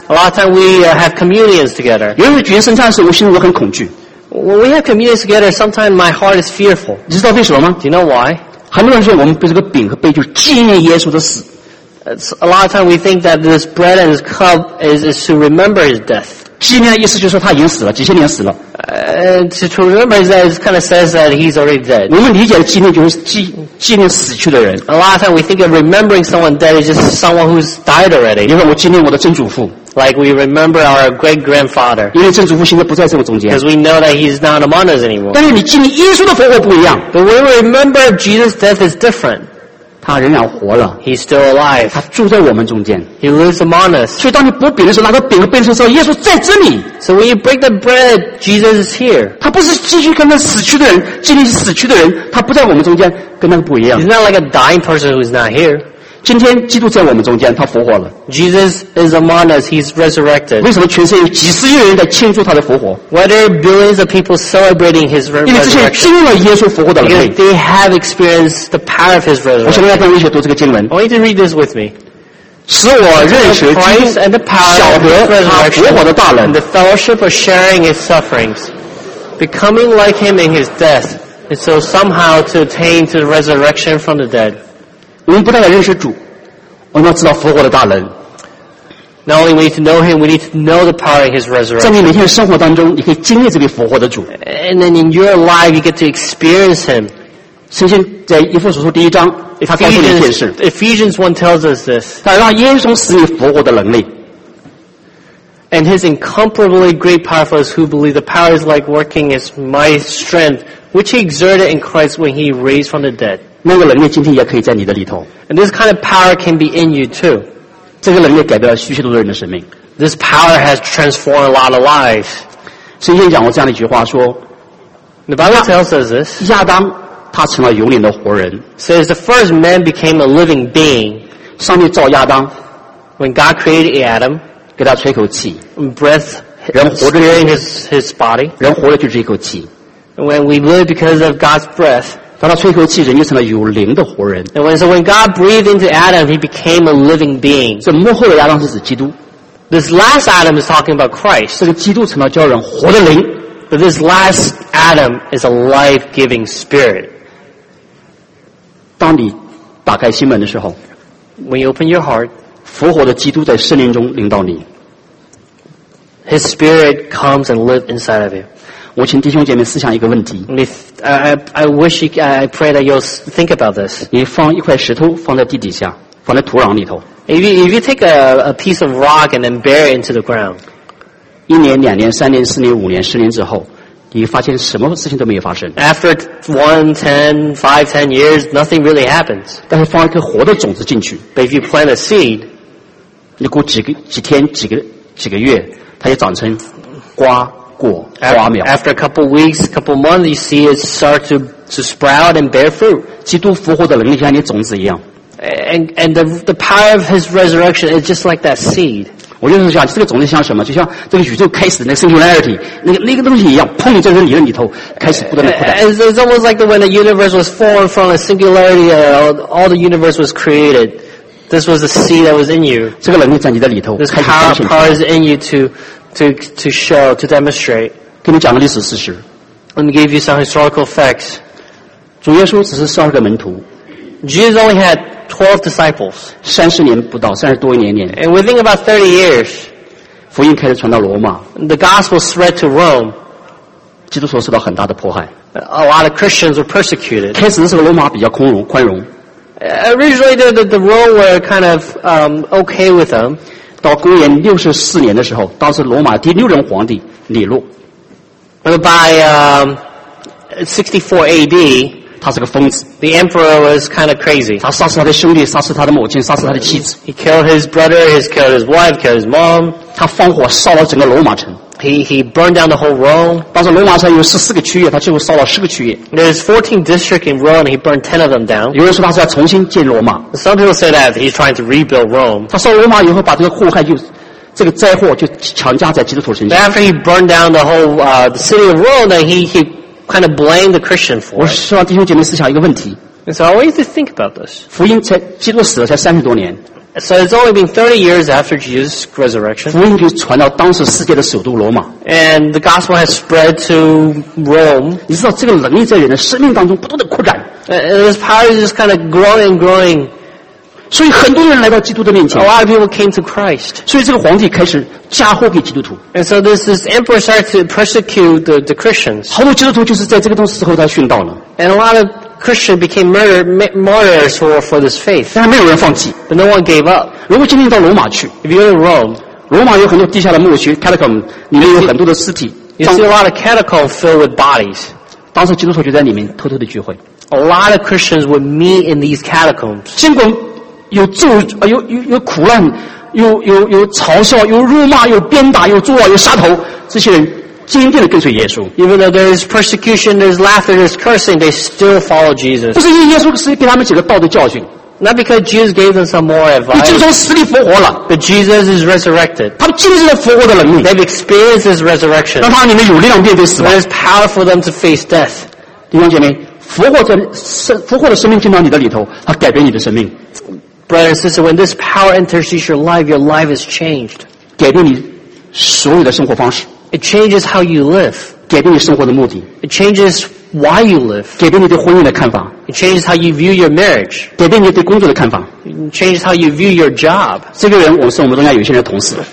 A lot of time we uh, have communions together. 有人举行圣餐的时候，我心中很恐惧。 When we have communions together, sometimes my heart is fearful. 你知道为什么吗？ Do you know why? 很多人说我们背这个饼和杯就是纪念耶稣的死。 It's, a lot of time we think that this bread and this cup is, is to remember his death. 纪念的意思就是说他已经死了，几千年死了。 And to, to remember his death, it kind of says that he's already dead. 我们理解的纪念就是纪纪念死去的人。 A lot of time we think of remembering someone dead as just someone who's died already. 比如说我纪念我的曾祖父， Like we remember our great-grandfather. 因为曾祖父现在不在这个中间。 Because we know that he's not among us anymore. 但是你纪念耶稣的复活不一样， But when we remember Jesus' death is different. 他仍然活了， He's still alive. 他住在我们中间。 He lives among us. 所以当你剥饼的时候，拿到饼和杯的时候，耶稣在这里。 So when you break the bread, Jesus is here. 他不是继续跟那死去的人，纪念死去的人，他不在我们中间，跟那个不一样 He's。not like a dying person who's not here. 今天基督在我们中间，他复活了。 Jesus is among us. He's resurrected. 为什么全世界有几十亿人在庆祝他的复活？ Why there are billions of people celebrating his re- 因为这些人 resurrection? 经历了耶稣复活的能 Because 力。 they have experienced the power of his 我想 resurrection. 大家跟我一起读这个经文， I want you to read this with me. 使我认识基 Christ 督， and the power 晓 of his 得他复活的大 resurrection 能 and。the fellowship of sharing his sufferings, becoming like him in his death, and so somehow to attain to the resurrection from the dead. 我们不但要认识主，我们要知道复活的大能。 Not only we need to know him, we need to know the power of his 在 resurrection. 你每天的生活当中，你可以经历这位复活的主。 And then in your life, you get to experience him. 圣经在以弗所书第一章，他告诉你一件事， Ephesians, Ephesians one tells us this. 他让耶稣使你复活的能力。 And his incomparably great power for us who believe, the power is like working his mighty strength, which he exerted in Christ when he raised from the dead. 那个能力今天也可以在你的里头。 And this kind of power can be in you too. 这个能力改变了许许多多人的生命。 This power has transformed a lot of lives. 圣经讲过这样的一句话说， The Bible tells us this. 亚当他成了永远的活人。 Says the first man became a living being. 上帝造亚当， When God created Adam, 给他吹口气， breath, 人活着 spirit in his, his body. 人活着就是一口气。 And when we live because of God's breath, 当他吹口气，人就成了有灵的活人。 and when, so when God breathed into Adam, he became a living being. 这幕后的亚当是指基督， This last Adam is talking about Christ. 这个基督成了叫人活的灵。 But this last Adam is a life-giving spirit. 当你打开心门的时候， When you open your heart, 复活的基督在圣灵中领导你。 his spirit comes and lives inside of you. 我请弟兄姐妹思想一个问题： And if, I, I I wish you, I pray that you'll think about this. 你放一块石头放在地底下，放在土壤里头， If you, if you take a, a piece of rock and then bury it into the ground, 一年、两年、三年、四年、五年、十年之后，你发现什么事情都没有发生。 after one, ten, five, ten years, nothing really happens. 但是放一颗活的种子进去， But if you plant a seed, 你过几个几天、几个几个月，它就长成瓜、果、花 after, 苗。 after a couple weeks, couple months, you see it start to, to sprout and bear fruit. 基督复活的能力像你种子一样。 And, and the, the power of his resurrection is just like that seed. 我就是想，这个种子像什么？就像这个宇宙开始那 singularity 那个那个东西一样，砰，在这你的里头开始不断的扩大。 It's, it's almost like the, when the universe was formed from a singularity, uh, all, all the universe was created. This was a seed that was in you. 这个能力在你的里头 This 开始 power, 彰显出 power 来。 is in you to, to, to show, to demonstrate. 给你们讲个历史事实， Let me give you some historical facts. 主耶稣只是十二个门徒， Jesus only had twelve disciples. 三十年不到，三十多一年年， And within about thirty years, 福音开始传到罗马， the gospel spread to Rome. 基督所受到很大的迫害。 A lot of Christians were persecuted. 开始的时候，罗马比较宽容，宽容。 Originally, the, the, the Rome were kind of um, okay with them. 到公元六十四年的时候，当时罗马第六任皇帝尼禄， But by um, sixty-four A D, 他是个疯子， the emperor was kind of crazy. 他杀死他的兄弟，杀死他的母亲，杀死他的妻子， He killed his brother, he's killed his wife, killed his mom. 他放火烧了整个罗马城。 He, he burned down the whole Rome. 当时罗马城有十四个区域，他最后烧了十个区域。 There's fourteen districts in Rome, and he burned ten of them down. 有人说他是要重新建罗马， Some people say that he's trying to rebuild Rome. 他烧罗马以后，把这个祸害就这个灾祸就强加在基督徒身 But 上。 after he burned down the whole uh, the city of Rome, then he, he kind of blamed the Christian for 我 it. 希望弟兄姐妹思想一个问题： And so I want you to think about this. 福音才基督死了才三十多年， So it's only been thirty years after Jesus' resurrection. 福音就传到当时世界的首都罗马。 And the gospel has spread to Rome. 你知道这个能力在人的生命当中不断的扩展。 And this power is just kind of growing and growing. 所以很多人来到基督的面前。 A lot of people came to Christ. 所以这个皇帝开始加祸给基督徒。 And so this, this emperor started to persecute the, the Christians. 好多基督徒就是在这个时候他殉道了。 And a lot of Christians became murder, martyrs for, for this faith. 但是没有人放弃。 But no one gave up. 如果今天到罗马去 If you go to Rome, 罗马有很多地下的墓穴 catacomb 里面有很多的尸体。 You see a lot of catacombs filled with bodies. 当时基督徒就在里面偷偷的聚会。 A lot of Christians would meet in these catacombs. 尽管有咒啊，有有有苦难，有有有嘲笑，有辱骂，有鞭打，有作啊，有杀头，这些人坚定的跟随耶稣。 Even though there is persecution, there's laughter, there's cursing, they still follow Jesus. 不是因为耶稣是给他们几个道德教训。 Not because Jesus gave them some more advice. 你就从死里复活了。 But Jesus is resurrected. 他们经历了复活的能力。 They've experienced His resurrection. 让他里面有力量面对死亡。 There is power for them to face death. 弟兄姐妹，复活在生复活的生命进到你的里头，它改变你的生命。 Brother and sister, when this power enters your life, your life is changed. 改变你所有的生活方式。 It changes how you live. 改变你生活的目的。 It changes why you live. 改变你对婚姻的看法。 It changes how you view your marriage. 改变你对工作的看法。 It changes how you view your job. 这个人，我是我们中间有些人的同事。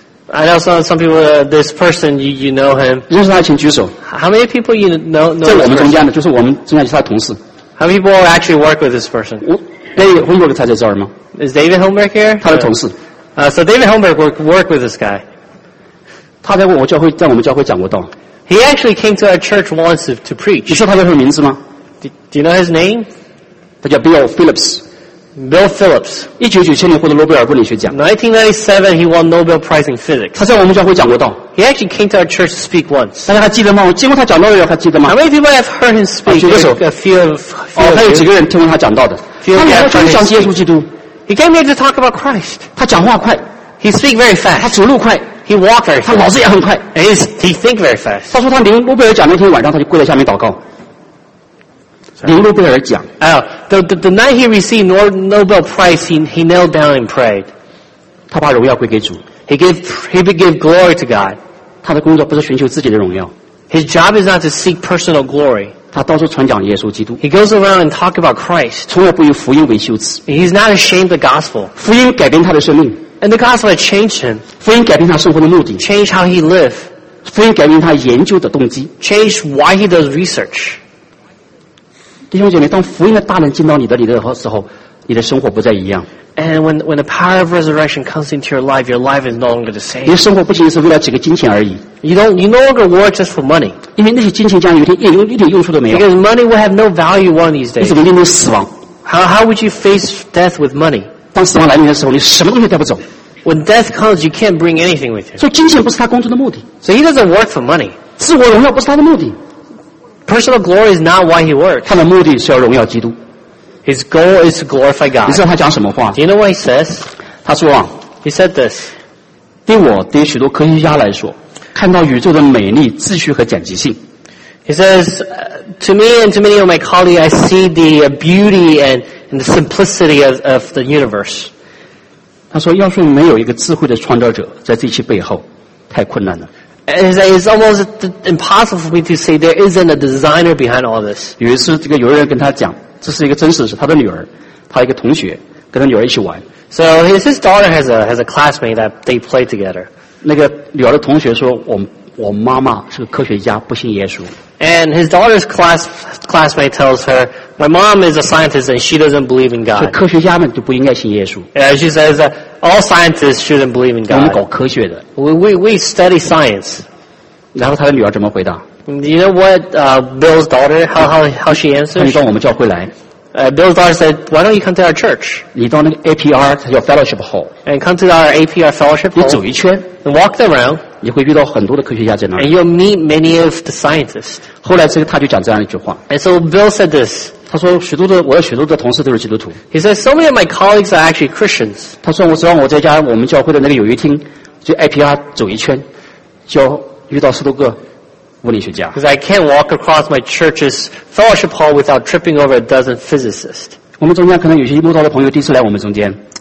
I know some some people. Uh, this person, you you know him. 认识他，请举手。 How many people you know know? 在我们中间的，就是我们中间是他的同事。 How many people actually work with this person? 我 David Holmberg 他在这儿吗 Is David Holmberg here? 他的同事。 Uh, so David Holmberg work work with this guy. 他在我教会，在我们教会讲过道。 He actually came to our church once to, to preach. 你说他叫什么名字吗 Do, do you know his name? 他叫 Bill Phillips。 Bill Phillips. 一九九七年获得诺贝尔物理学奖。 nineteen ninety-seven, he won Nobel Prize in Physics. 他在我们教会讲过道。 He actually came to our church to speak once. 大家还记得吗？我见过他讲道的人还记得吗 How many people have heard him speak? 举个手。 A few of, few 哦，他有 of 几 you. 个人听过他讲道的。 Few 他 of you 来 have 了就 heard 讲 him 耶稣 speak. 基督。 He came here to talk about Christ. 他讲话快， He speak very 他 fast. 走路快， He walk very 他脑 fast. 子也很快。 And he's, he think very fast. 他说他领诺贝尔奖那天晚上，他就跪在下面祷告。领诺贝尔奖， Oh, the, the, the night he received Nor- Nobel Prize, he, he knelt down and prayed. 他把荣耀归给主。 He gave, he gave glory to God. 他的工作不是寻求自己的荣耀， His job is not to seek personal glory. 他到处传讲耶稣基督， He goes around and talk about Christ. 从来不以福音为羞耻。 He's not ashamed of the gospel. 福音改变他的生命， And the gospel had changed him. 福音改变他生活的目的， Changed how he lived. 福音改变他研究的动机。 Changed why he does research. 弟兄姐妹，当福音的大能进到你的里的时候，你的生活不再一样。 And when, when the power of resurrection comes into your life, your life is no longer the 你的 same. 生活不仅仅是为了几个金钱而已， You don't, you no longer work just for money. 因为那些金钱将有一天一点一点用处都没有。 Because money will have no value one of these 你 days. 怎么面对死亡？ How, how would you face death with money? 当死亡来临的时候，你什么东西带不走。 When death comes, you can't bring anything with you. 所以金钱不是他工作的目的， So he doesn't work for money. 自我荣耀不是他的目的， Personal glory is not why he works. 他的目的是要荣耀基督。 His goal is to glorify 你 God. 知道他讲什么话？ Do you know what he says? 他说啊， He said this. 对我对许多科学家来说，看到宇宙的美丽、秩序和简洁性， He says, uh, to me and to many of my colleagues, I see the uh, beauty and, and the simplicity of, of the universe. 他说，要是没有一个智慧的创造者在这一切背后，太困难了。 And it's, it's almost impossible for me to say there isn't a designer behind all this. 有一次，这个有人跟他讲，这是一个真实的事，他的女儿，他一个同学跟他女儿一起玩， So his, his daughter has a, has a classmate that they play together. 那个女儿的同学说，我我妈妈是个科学家，不信耶稣。 And his daughter's class, classmate tells her, my mom is a scientist and she doesn't believe in 所以 God. 科学家们就不应该信耶稣。 And she says that all scientists shouldn't believe in 我们搞 God. 科学的。 We, we, we study science. 然后他的女儿怎么回答？ Do you know what uh, Bill's daughter, how, how, how she 他 answered? 你到我们教会来， Uh, Bill's daughter said, why don't you come to our church 你到那个 A P R，它叫 Fellowship Hall， and come to our A P R fellowship 你 hall 走一圈， and walk around 你会遇到很多的科学家在那儿 and。you'll meet many of the scientists. 后来这个他就讲这样一句话， And so Bill said this. 他说许多的我有许多的同事都是基督徒， He says, so many of my colleagues are actually Christians. 他说我只要我在家我们教会的那个友谊厅，就 A P R 走一圈，就要遇到十多个物理学家。 Because I can't walk across my church's fellowship hall without tripping over a dozen physicists. 我们中间可能有些慕道的朋友第一次来我们中间，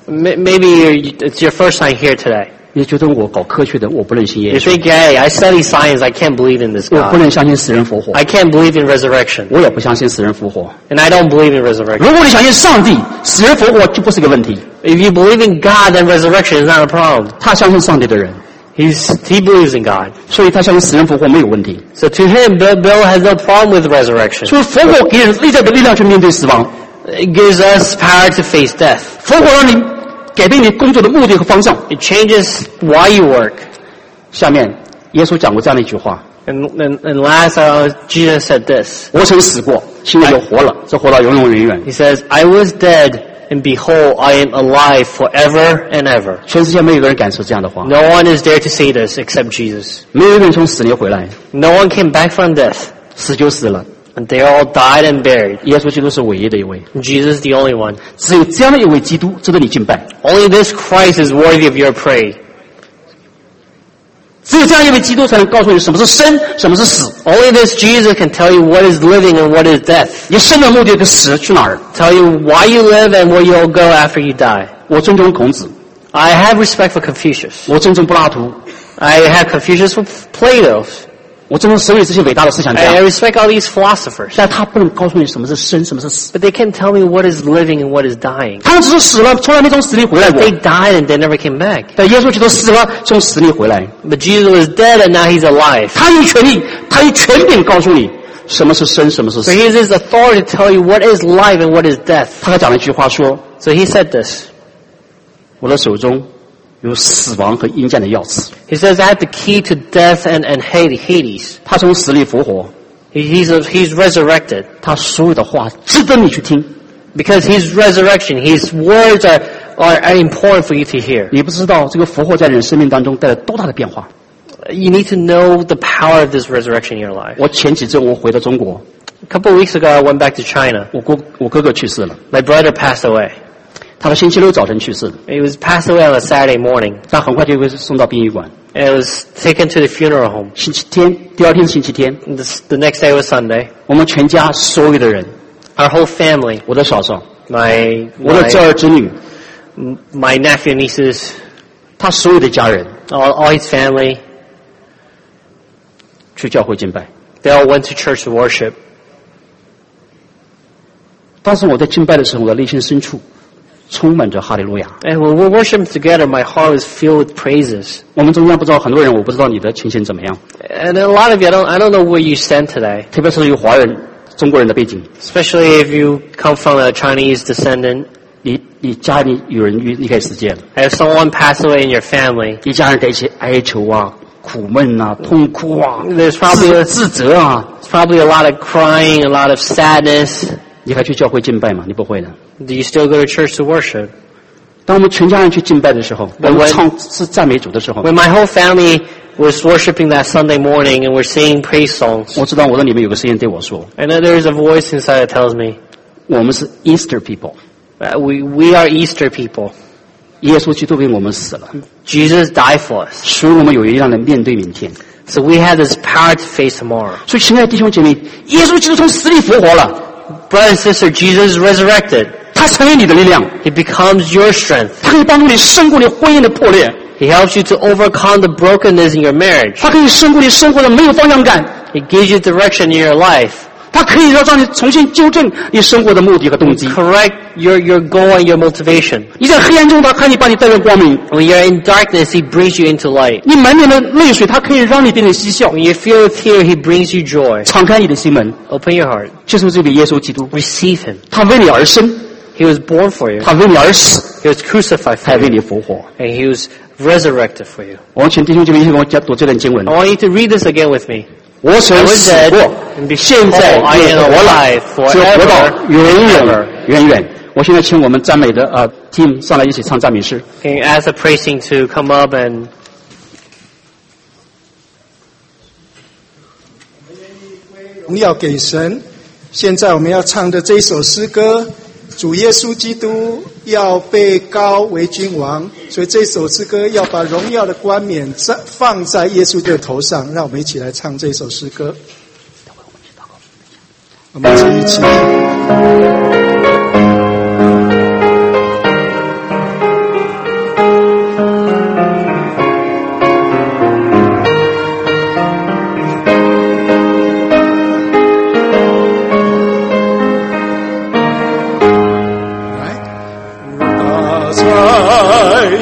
Maybe you're, it's your first time here today. 你觉得我搞科学的，我不能信耶 You 稣。 think, hey, I study science, I can't believe in this 我不 God. 能相信死人复活， I can't believe in resurrection. 我也不相信死人复活。 And I don't believe in resurrection. 如果你相信上帝，死人复活就不是个问题。 If you believe in God, then resurrection is not a problem. 他相信上帝的人， He's, he believes in God. 所以他相信死人复活没有问题。 So to him, Bill, Bill has no problem with resurrection. 所以复活给人内在的力量去面对死亡， It gives us power to face death. 复活让你改变你工作的目的和方向。 It changes why you work. 下面耶稣讲过这样的一句话： And, and, and last, uh, Jesus said this. 我曾死过，现在又活了，这活到永永远远。 He says, I was dead, and behold, I am alive forever and ever. 全世界没有一个人敢说这样的话， No one is there to say this except Jesus. 没有一个人从死里回来， No one came back from death. 死就死了。 And they all died and buried. 耶稣基督是唯一的一位， Jesus is the only one. 只有这样的一位基督值得你敬拜， Only this Christ is worthy of your praise. 只有这样一位基督才能告诉你什么是生，什么是死。 Only this Jesus can tell you what is living and what is death. 你生的目的跟死去哪儿？ Tell you why you live and where you'll go after you die. 我尊重孔子， I have respect for Confucius. 我尊重柏拉图， I have Confucius for Plato. 我尊重所有这些伟大的思想 I 家， respect all these philosophers. 但他不能告诉你什么是生，什么是死。 But they can't tell me what is living and what is dying. 他们只是死了，从来没从死里回来过。 They died and they never came back. 但耶稣基督死了，从死里回来， But Jesus was dead and now he's alive. 他有权利，他有权柄告诉你什么是生，什么是 So 死。 he has his authority to tell you what is life and what is death. 他还讲了一句话说 So he said this. 我的手中有死亡和阴间的钥匙。 He says, I have the key to death and, and Hades. 他从死里复活， He, he's, a, he's resurrected. 他所有的话值得你去听。 Because his resurrection, his words are, are, are important for you to hear. 你不知道这个复活在人生命当中带来多大的变化。 You need to know the power of this resurrection in your life. 我前几周我回到中国， A couple of weeks ago, I went back to China. 我哥我哥哥去世了， My brother passed away. 他的星期六早晨去世的， He was passed away on a Saturday morning. 但很快就被送到殡仪馆。 And it was taken to the funeral home. 星期天，第二天是星期天， And the, the next day was Sunday. 我们全家所有的人， Our whole family, 我的嫂嫂， my 我的侄 my, 儿侄女， my nephew, nieces, 他所有的家人 all, all his family, 去教会敬拜。 they all went to church to worship. 当时我在敬拜的时候，我的内心深处充满着哈利路亚。 And when we worshiped together, my heart was filled with praises. 我们中间不知道很多人，我不知道你的情形怎么样， And a lot of you, I don't, I don't know where you stand today, 特别是有华人、中国人的背景， especially if you come from a Chinese descendant. 你你家里有人离离开世界了， If someone passed away in your family, 一家人在一起哀求啊、苦闷啊、痛哭啊、 there's probably 自 a, 自责啊， there's probably a lot of crying, a lot of sadness. 你还去教会敬拜吗？你不会的。 Do you still go to church to worship? 当我们全家人去敬拜的时候，我 But 们 when- 唱是赞美主的时候， When my whole family was worshiping that Sunday morning and we're singing praise songs, 我知道我的里面有个声音对我说 I know there is a voice inside that tells me, 我们是 Easter people， that we, we are Easter people. 耶稣基督为我们死了， Jesus died for us. 所以我们有一样的面对明天。 So we have this power to face tomorrow. 所以，亲爱的弟兄姐妹，耶稣基督从死里复活了， Brother and sister, Jesus is resurrected. 他成为你的力量， He becomes your strength. 他可以帮助你胜过你婚姻的破裂， He helps you to overcome the brokenness in your marriage. 他可以胜过你生活的没有方向感， He gives you direction in your life. 他可以让让你重新纠正你生活的目的和动机。 Correct your, your goal and your motivation. 你在黑暗中，他可以把你带入光明； When you're in darkness, He brings you into light. 你满脸的泪水，他可以让你变得嬉笑。 When you feel tear, He brings you joy. 敞开你的心门， Open your heart. 接受这位耶稣基督， Receive Him. 他为你而生， He was born for you. 他为你而死， He was crucified 还 for 为 you. 你复活。 And He was resurrected for you. 我请弟兄姐妹一起跟我讲读这段经文 I。want you to read this again with me. 我 I 曾 was 死 dead, 过， and 现在 behold, I 又 am 活了 alive， 就活到 forever 远 ever. 远远远。我现在请我们赞美的呃 team 上来一起唱赞美诗。 Can you ask the praise team to come up and 荣耀给神。现在我们要唱的这一首诗歌，主耶稣基督要被高为君王，所以这首诗歌要把荣耀的冠冕在放在耶稣的头上。让我们一起来唱这首诗歌。我们一起一起。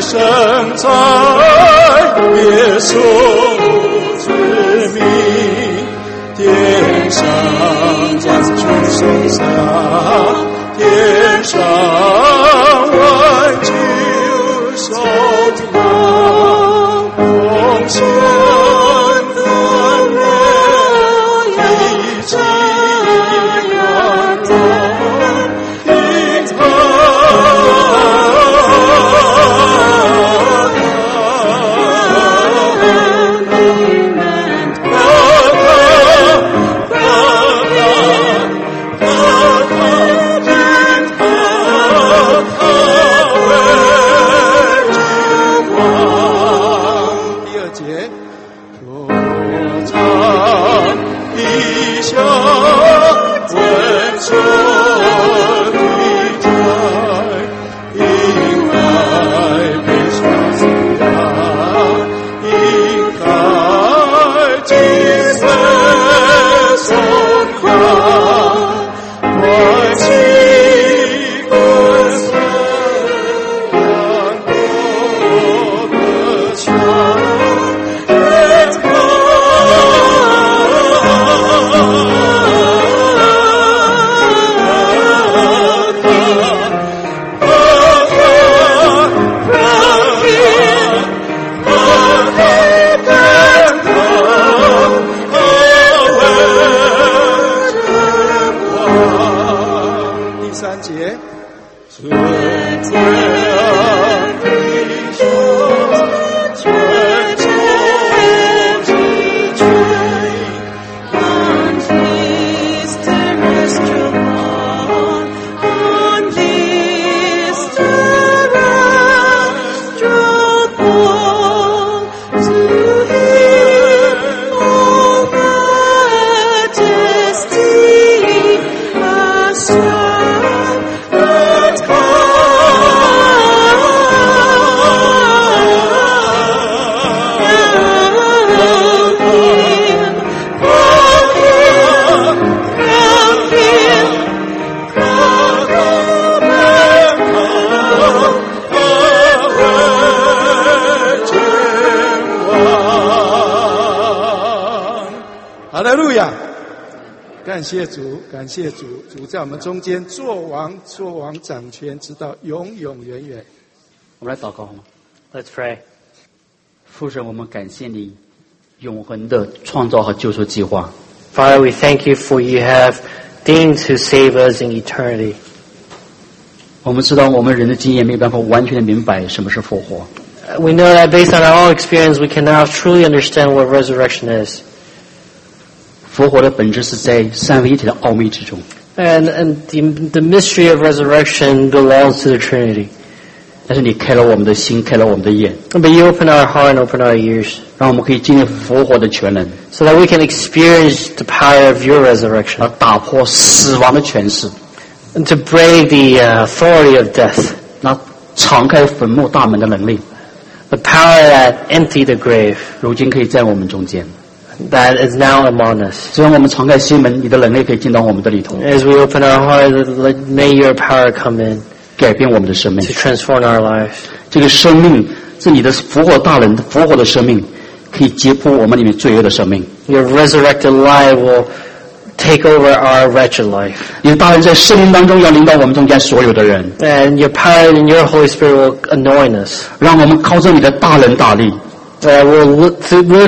生在耶稣之名，天上众生下，天上万军守望，丰盛的人一起感动，平感谢主，感谢主，主在我们中间作王，作王掌权，直到永永远远。 我们来祷告好吗 Let's pray. 父神，我们感谢你永恒的创造和救赎计划。 Father, we thank you for you have deigned to save us in eternity. 我们知道我们人的经验没办法完全的明白什么是复活。 We know that based on our own experience, we cannot truly understand what resurrection is. 复活的本质是在三位一体的奥秘之中。 And, and the, the mystery of resurrection belongs to the Trinity. 但是你开了我们的心，开了我们的眼， But you open our heart and open our ears, 让我们可以经历复活的全能， so that we can experience the power of your resurrection, 而打破死亡的权势， and to break the uh, authority of death, 那敞开坟墓大门的能力， the power that emptied the grave, 如今可以在我们中间。 that is now among us. 只要我们敞开心门，你的能力可以进到我们的里头， As we open our heart, let, may your power come in 改变我们的生命。 to transform our lives. 这个生命是你的复活大人复活的生命，可以解剖我们里面罪恶的生命。 Your resurrected life will take over our wretched life. 你的大人在生命当中要领导我们中间所有的人， And your power and your Holy Spirit will anoint us. 让我们靠着你的大能大力， That we'll live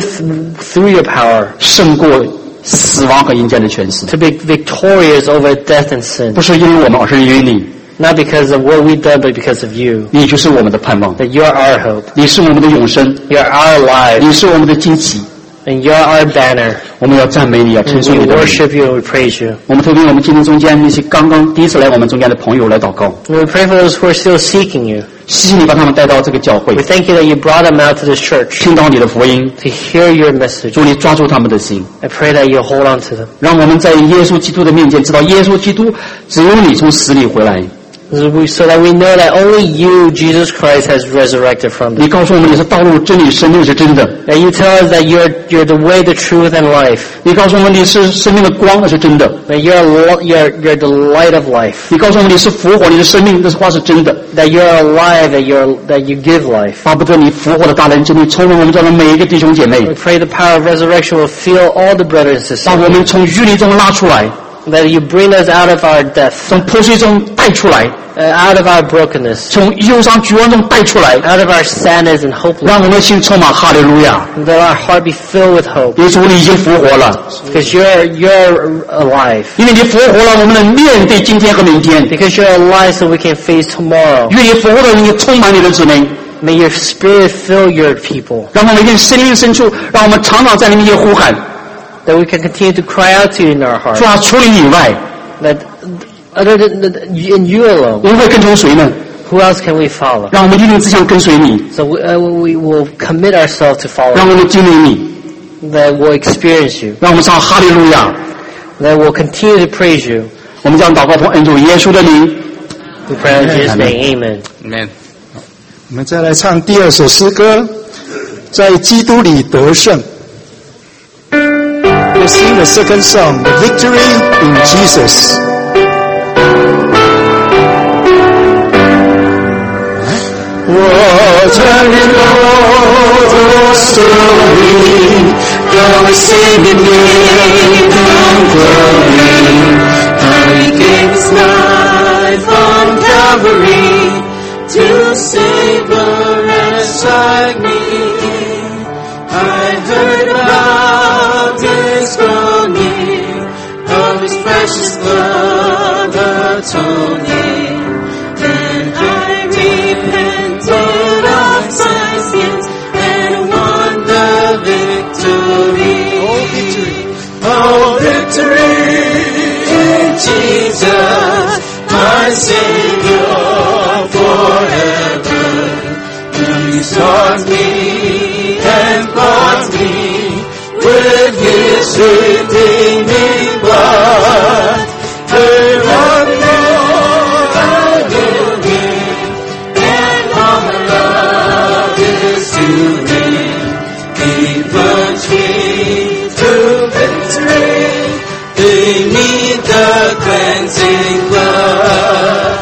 through your power 胜过死亡和阴间的权势。 to be victorious over death and sin. 不是因为我们，而是因为你。 Not because of what we've done, but because of you. 你就是我们的盼望， That you're our hope. 你是我们的永生， You're our life. 你是我们的荆棘。 And you're our banner. 我们要赞美你，要称颂 We 你的名。 worship you and we praise you. 我们特别为我们今天中间那些刚刚第一次来我们中间的朋友来祷告， And we pray for those who are still seeking you. 谢谢你把他们带到这个教会， We thank you that you brought them out to this church 听到你的福音， to hear your message. 主你抓住他们的心， I pray that you hold on to them. 让我们在耶稣基督的面前知道，耶稣基督只有你从死里回来， So that we know that only you, Jesus Christ, has resurrected from the dead. 你告诉我们你是道路、真理、生命是真的。 That you tell us that you're you're the way, the truth, and life. 你告诉我们你是生命的光，那是真的。 That you're you're you're the light of life. 你告诉我们你是复活，你的生命，这话是真的。 That you're alive, that you're that you give life. 巴不得你复活的大能真的充满我们这样的每一个弟兄姐妹。 We pray the power of resurrection will fill all the brothers and sisters. 把我们从淤泥中拉出来。 That you bring us out of our death. 从破碎中带出来。 Uh, out of our brokenness. 从忧伤绝望中带出来。 Out of our sadness and hopelessness. 让我们的心充满哈利路亚。 That our heart be filled with hope. 耶稣，你已经复活了。 Because you're you're alive. 因为你复活了，我们能面对今天和明天。 Because you're alive, so we can face tomorrow. 愿你复活的人充满你的子民。 May your spirit fill your people. 让我们在生命深处，让我们常常在你面前呼喊。 That we can continue to cry out to you in our hearts. 主啊，除你以外。 That other than in you alone. 我们会跟从谁呢？ Who else can we follow? 让我们一定只想跟随你。 So we, uh, we will commit ourselves to follow. 让我们经历你。 That we'll experience you. 让我们唱哈利路亚。 That we'll continue to praise you. 我们将祷告奉恩主耶稣的名。 We pray in Jesus' name, Amen. Amen. 我们再来唱第二首诗歌，在基督里得胜。We'll sing the second song, The Victory in Jesus. 我曾领受的所领，让我心里面更光明。How He gave His life on Calvary to save a wretch like me. I heard about His groaning, of His precious blood atoning, and I repented of my sins and won the victory. Oh, victory! Oh, victory in Jesus, my Savior forever. He sought me and bought me with His redeeming blood. Forevermore I will give, and all my love is to Him. He plunged me to victory beneath the cleansing blood.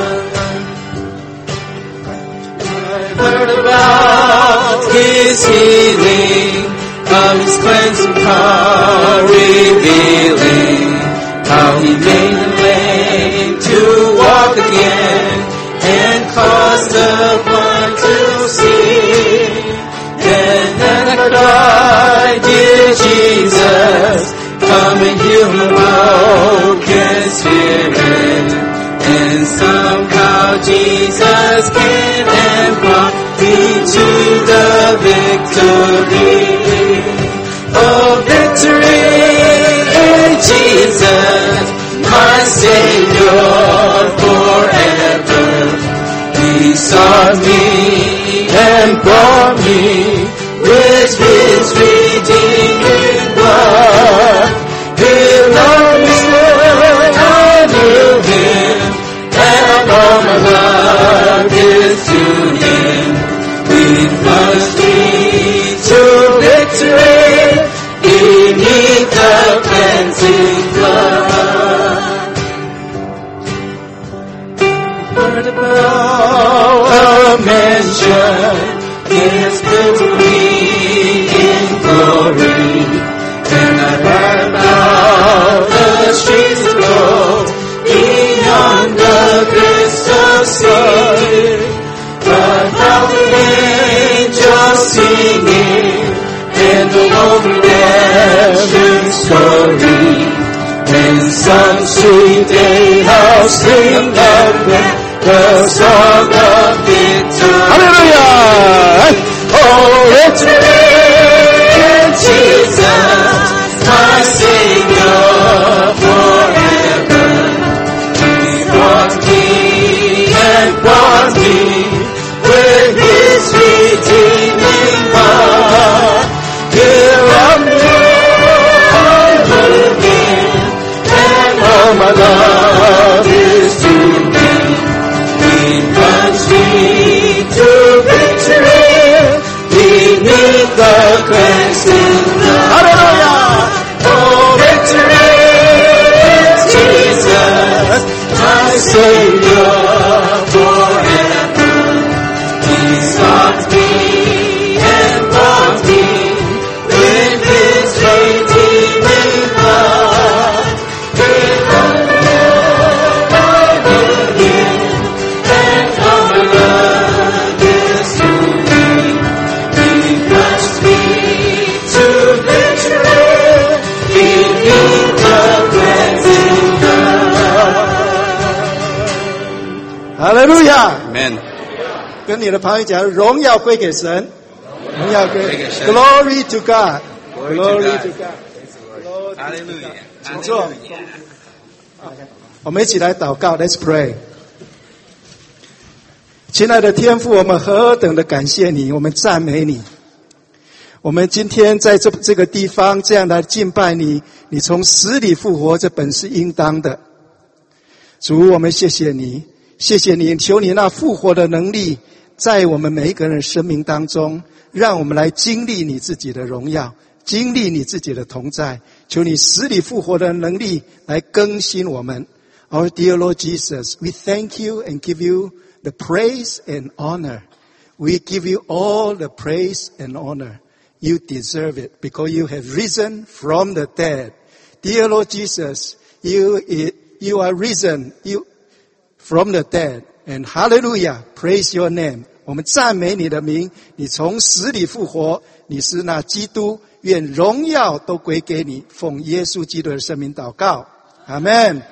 I heard about His healing, of His cleansing power revealing, how He made the lame to walk again, and caused the blind to see. And then I cried, dear Jesus, come and heal my broken spirit. And somehow Jesus came and brought me to the victory. Oh, victory in Jesus, my Savior forever. He sought me and brought me with His redeeming blood. He loved me when I knew Him, and all my love is to Him. He plunged me to victory beneath the cleansing blood. Heard about a mansion is built for me in glory, and I heard about the streets of gold beyond the crystal sea. I found the angels singing and the whole redemption story. And some sweet day I'll sing again the song of victory. Hallelujah! Oh, victory in Jesus, my Savior forever. He brought me and brought me with His redeeming blood. Here I'm living, and all my love is to Him. Savior forever. He sought me and bought me with His redeeming blood. He loved me, and all my love is to Thee. He blessed me to victory, He gave the cleansing blood. 哈利路亚 Amen. 跟你的朋友讲，荣耀归给神，荣耀归给神 ，Glory to God，Glory to God， 哈利路亚， 请坐。我们一起来祷告 ，Let's pray。亲爱的天父，我们何等的感谢你，我们赞美你。我们今天在这这个地方这样来敬拜你，你从死里复活，这本是应当的。主，我们谢谢你，谢谢你，求你那复活的能力在我们每一个人生命当中，让我们来经历你自己的荣耀，经历你自己的同在。求你死里复活的能力来更新我们。Our dear Lord Jesus, we thank you and give you the praise and honor. We give you all the praise and honor. You deserve it because you have risen from the dead. Dear Lord Jesus, you, you are risen you from the dead. And hallelujah, praise your name. 我们赞美你的名，你从死里复活，你是那基督，愿荣耀都归给你。奉耶稣基督的圣名祷告，阿们。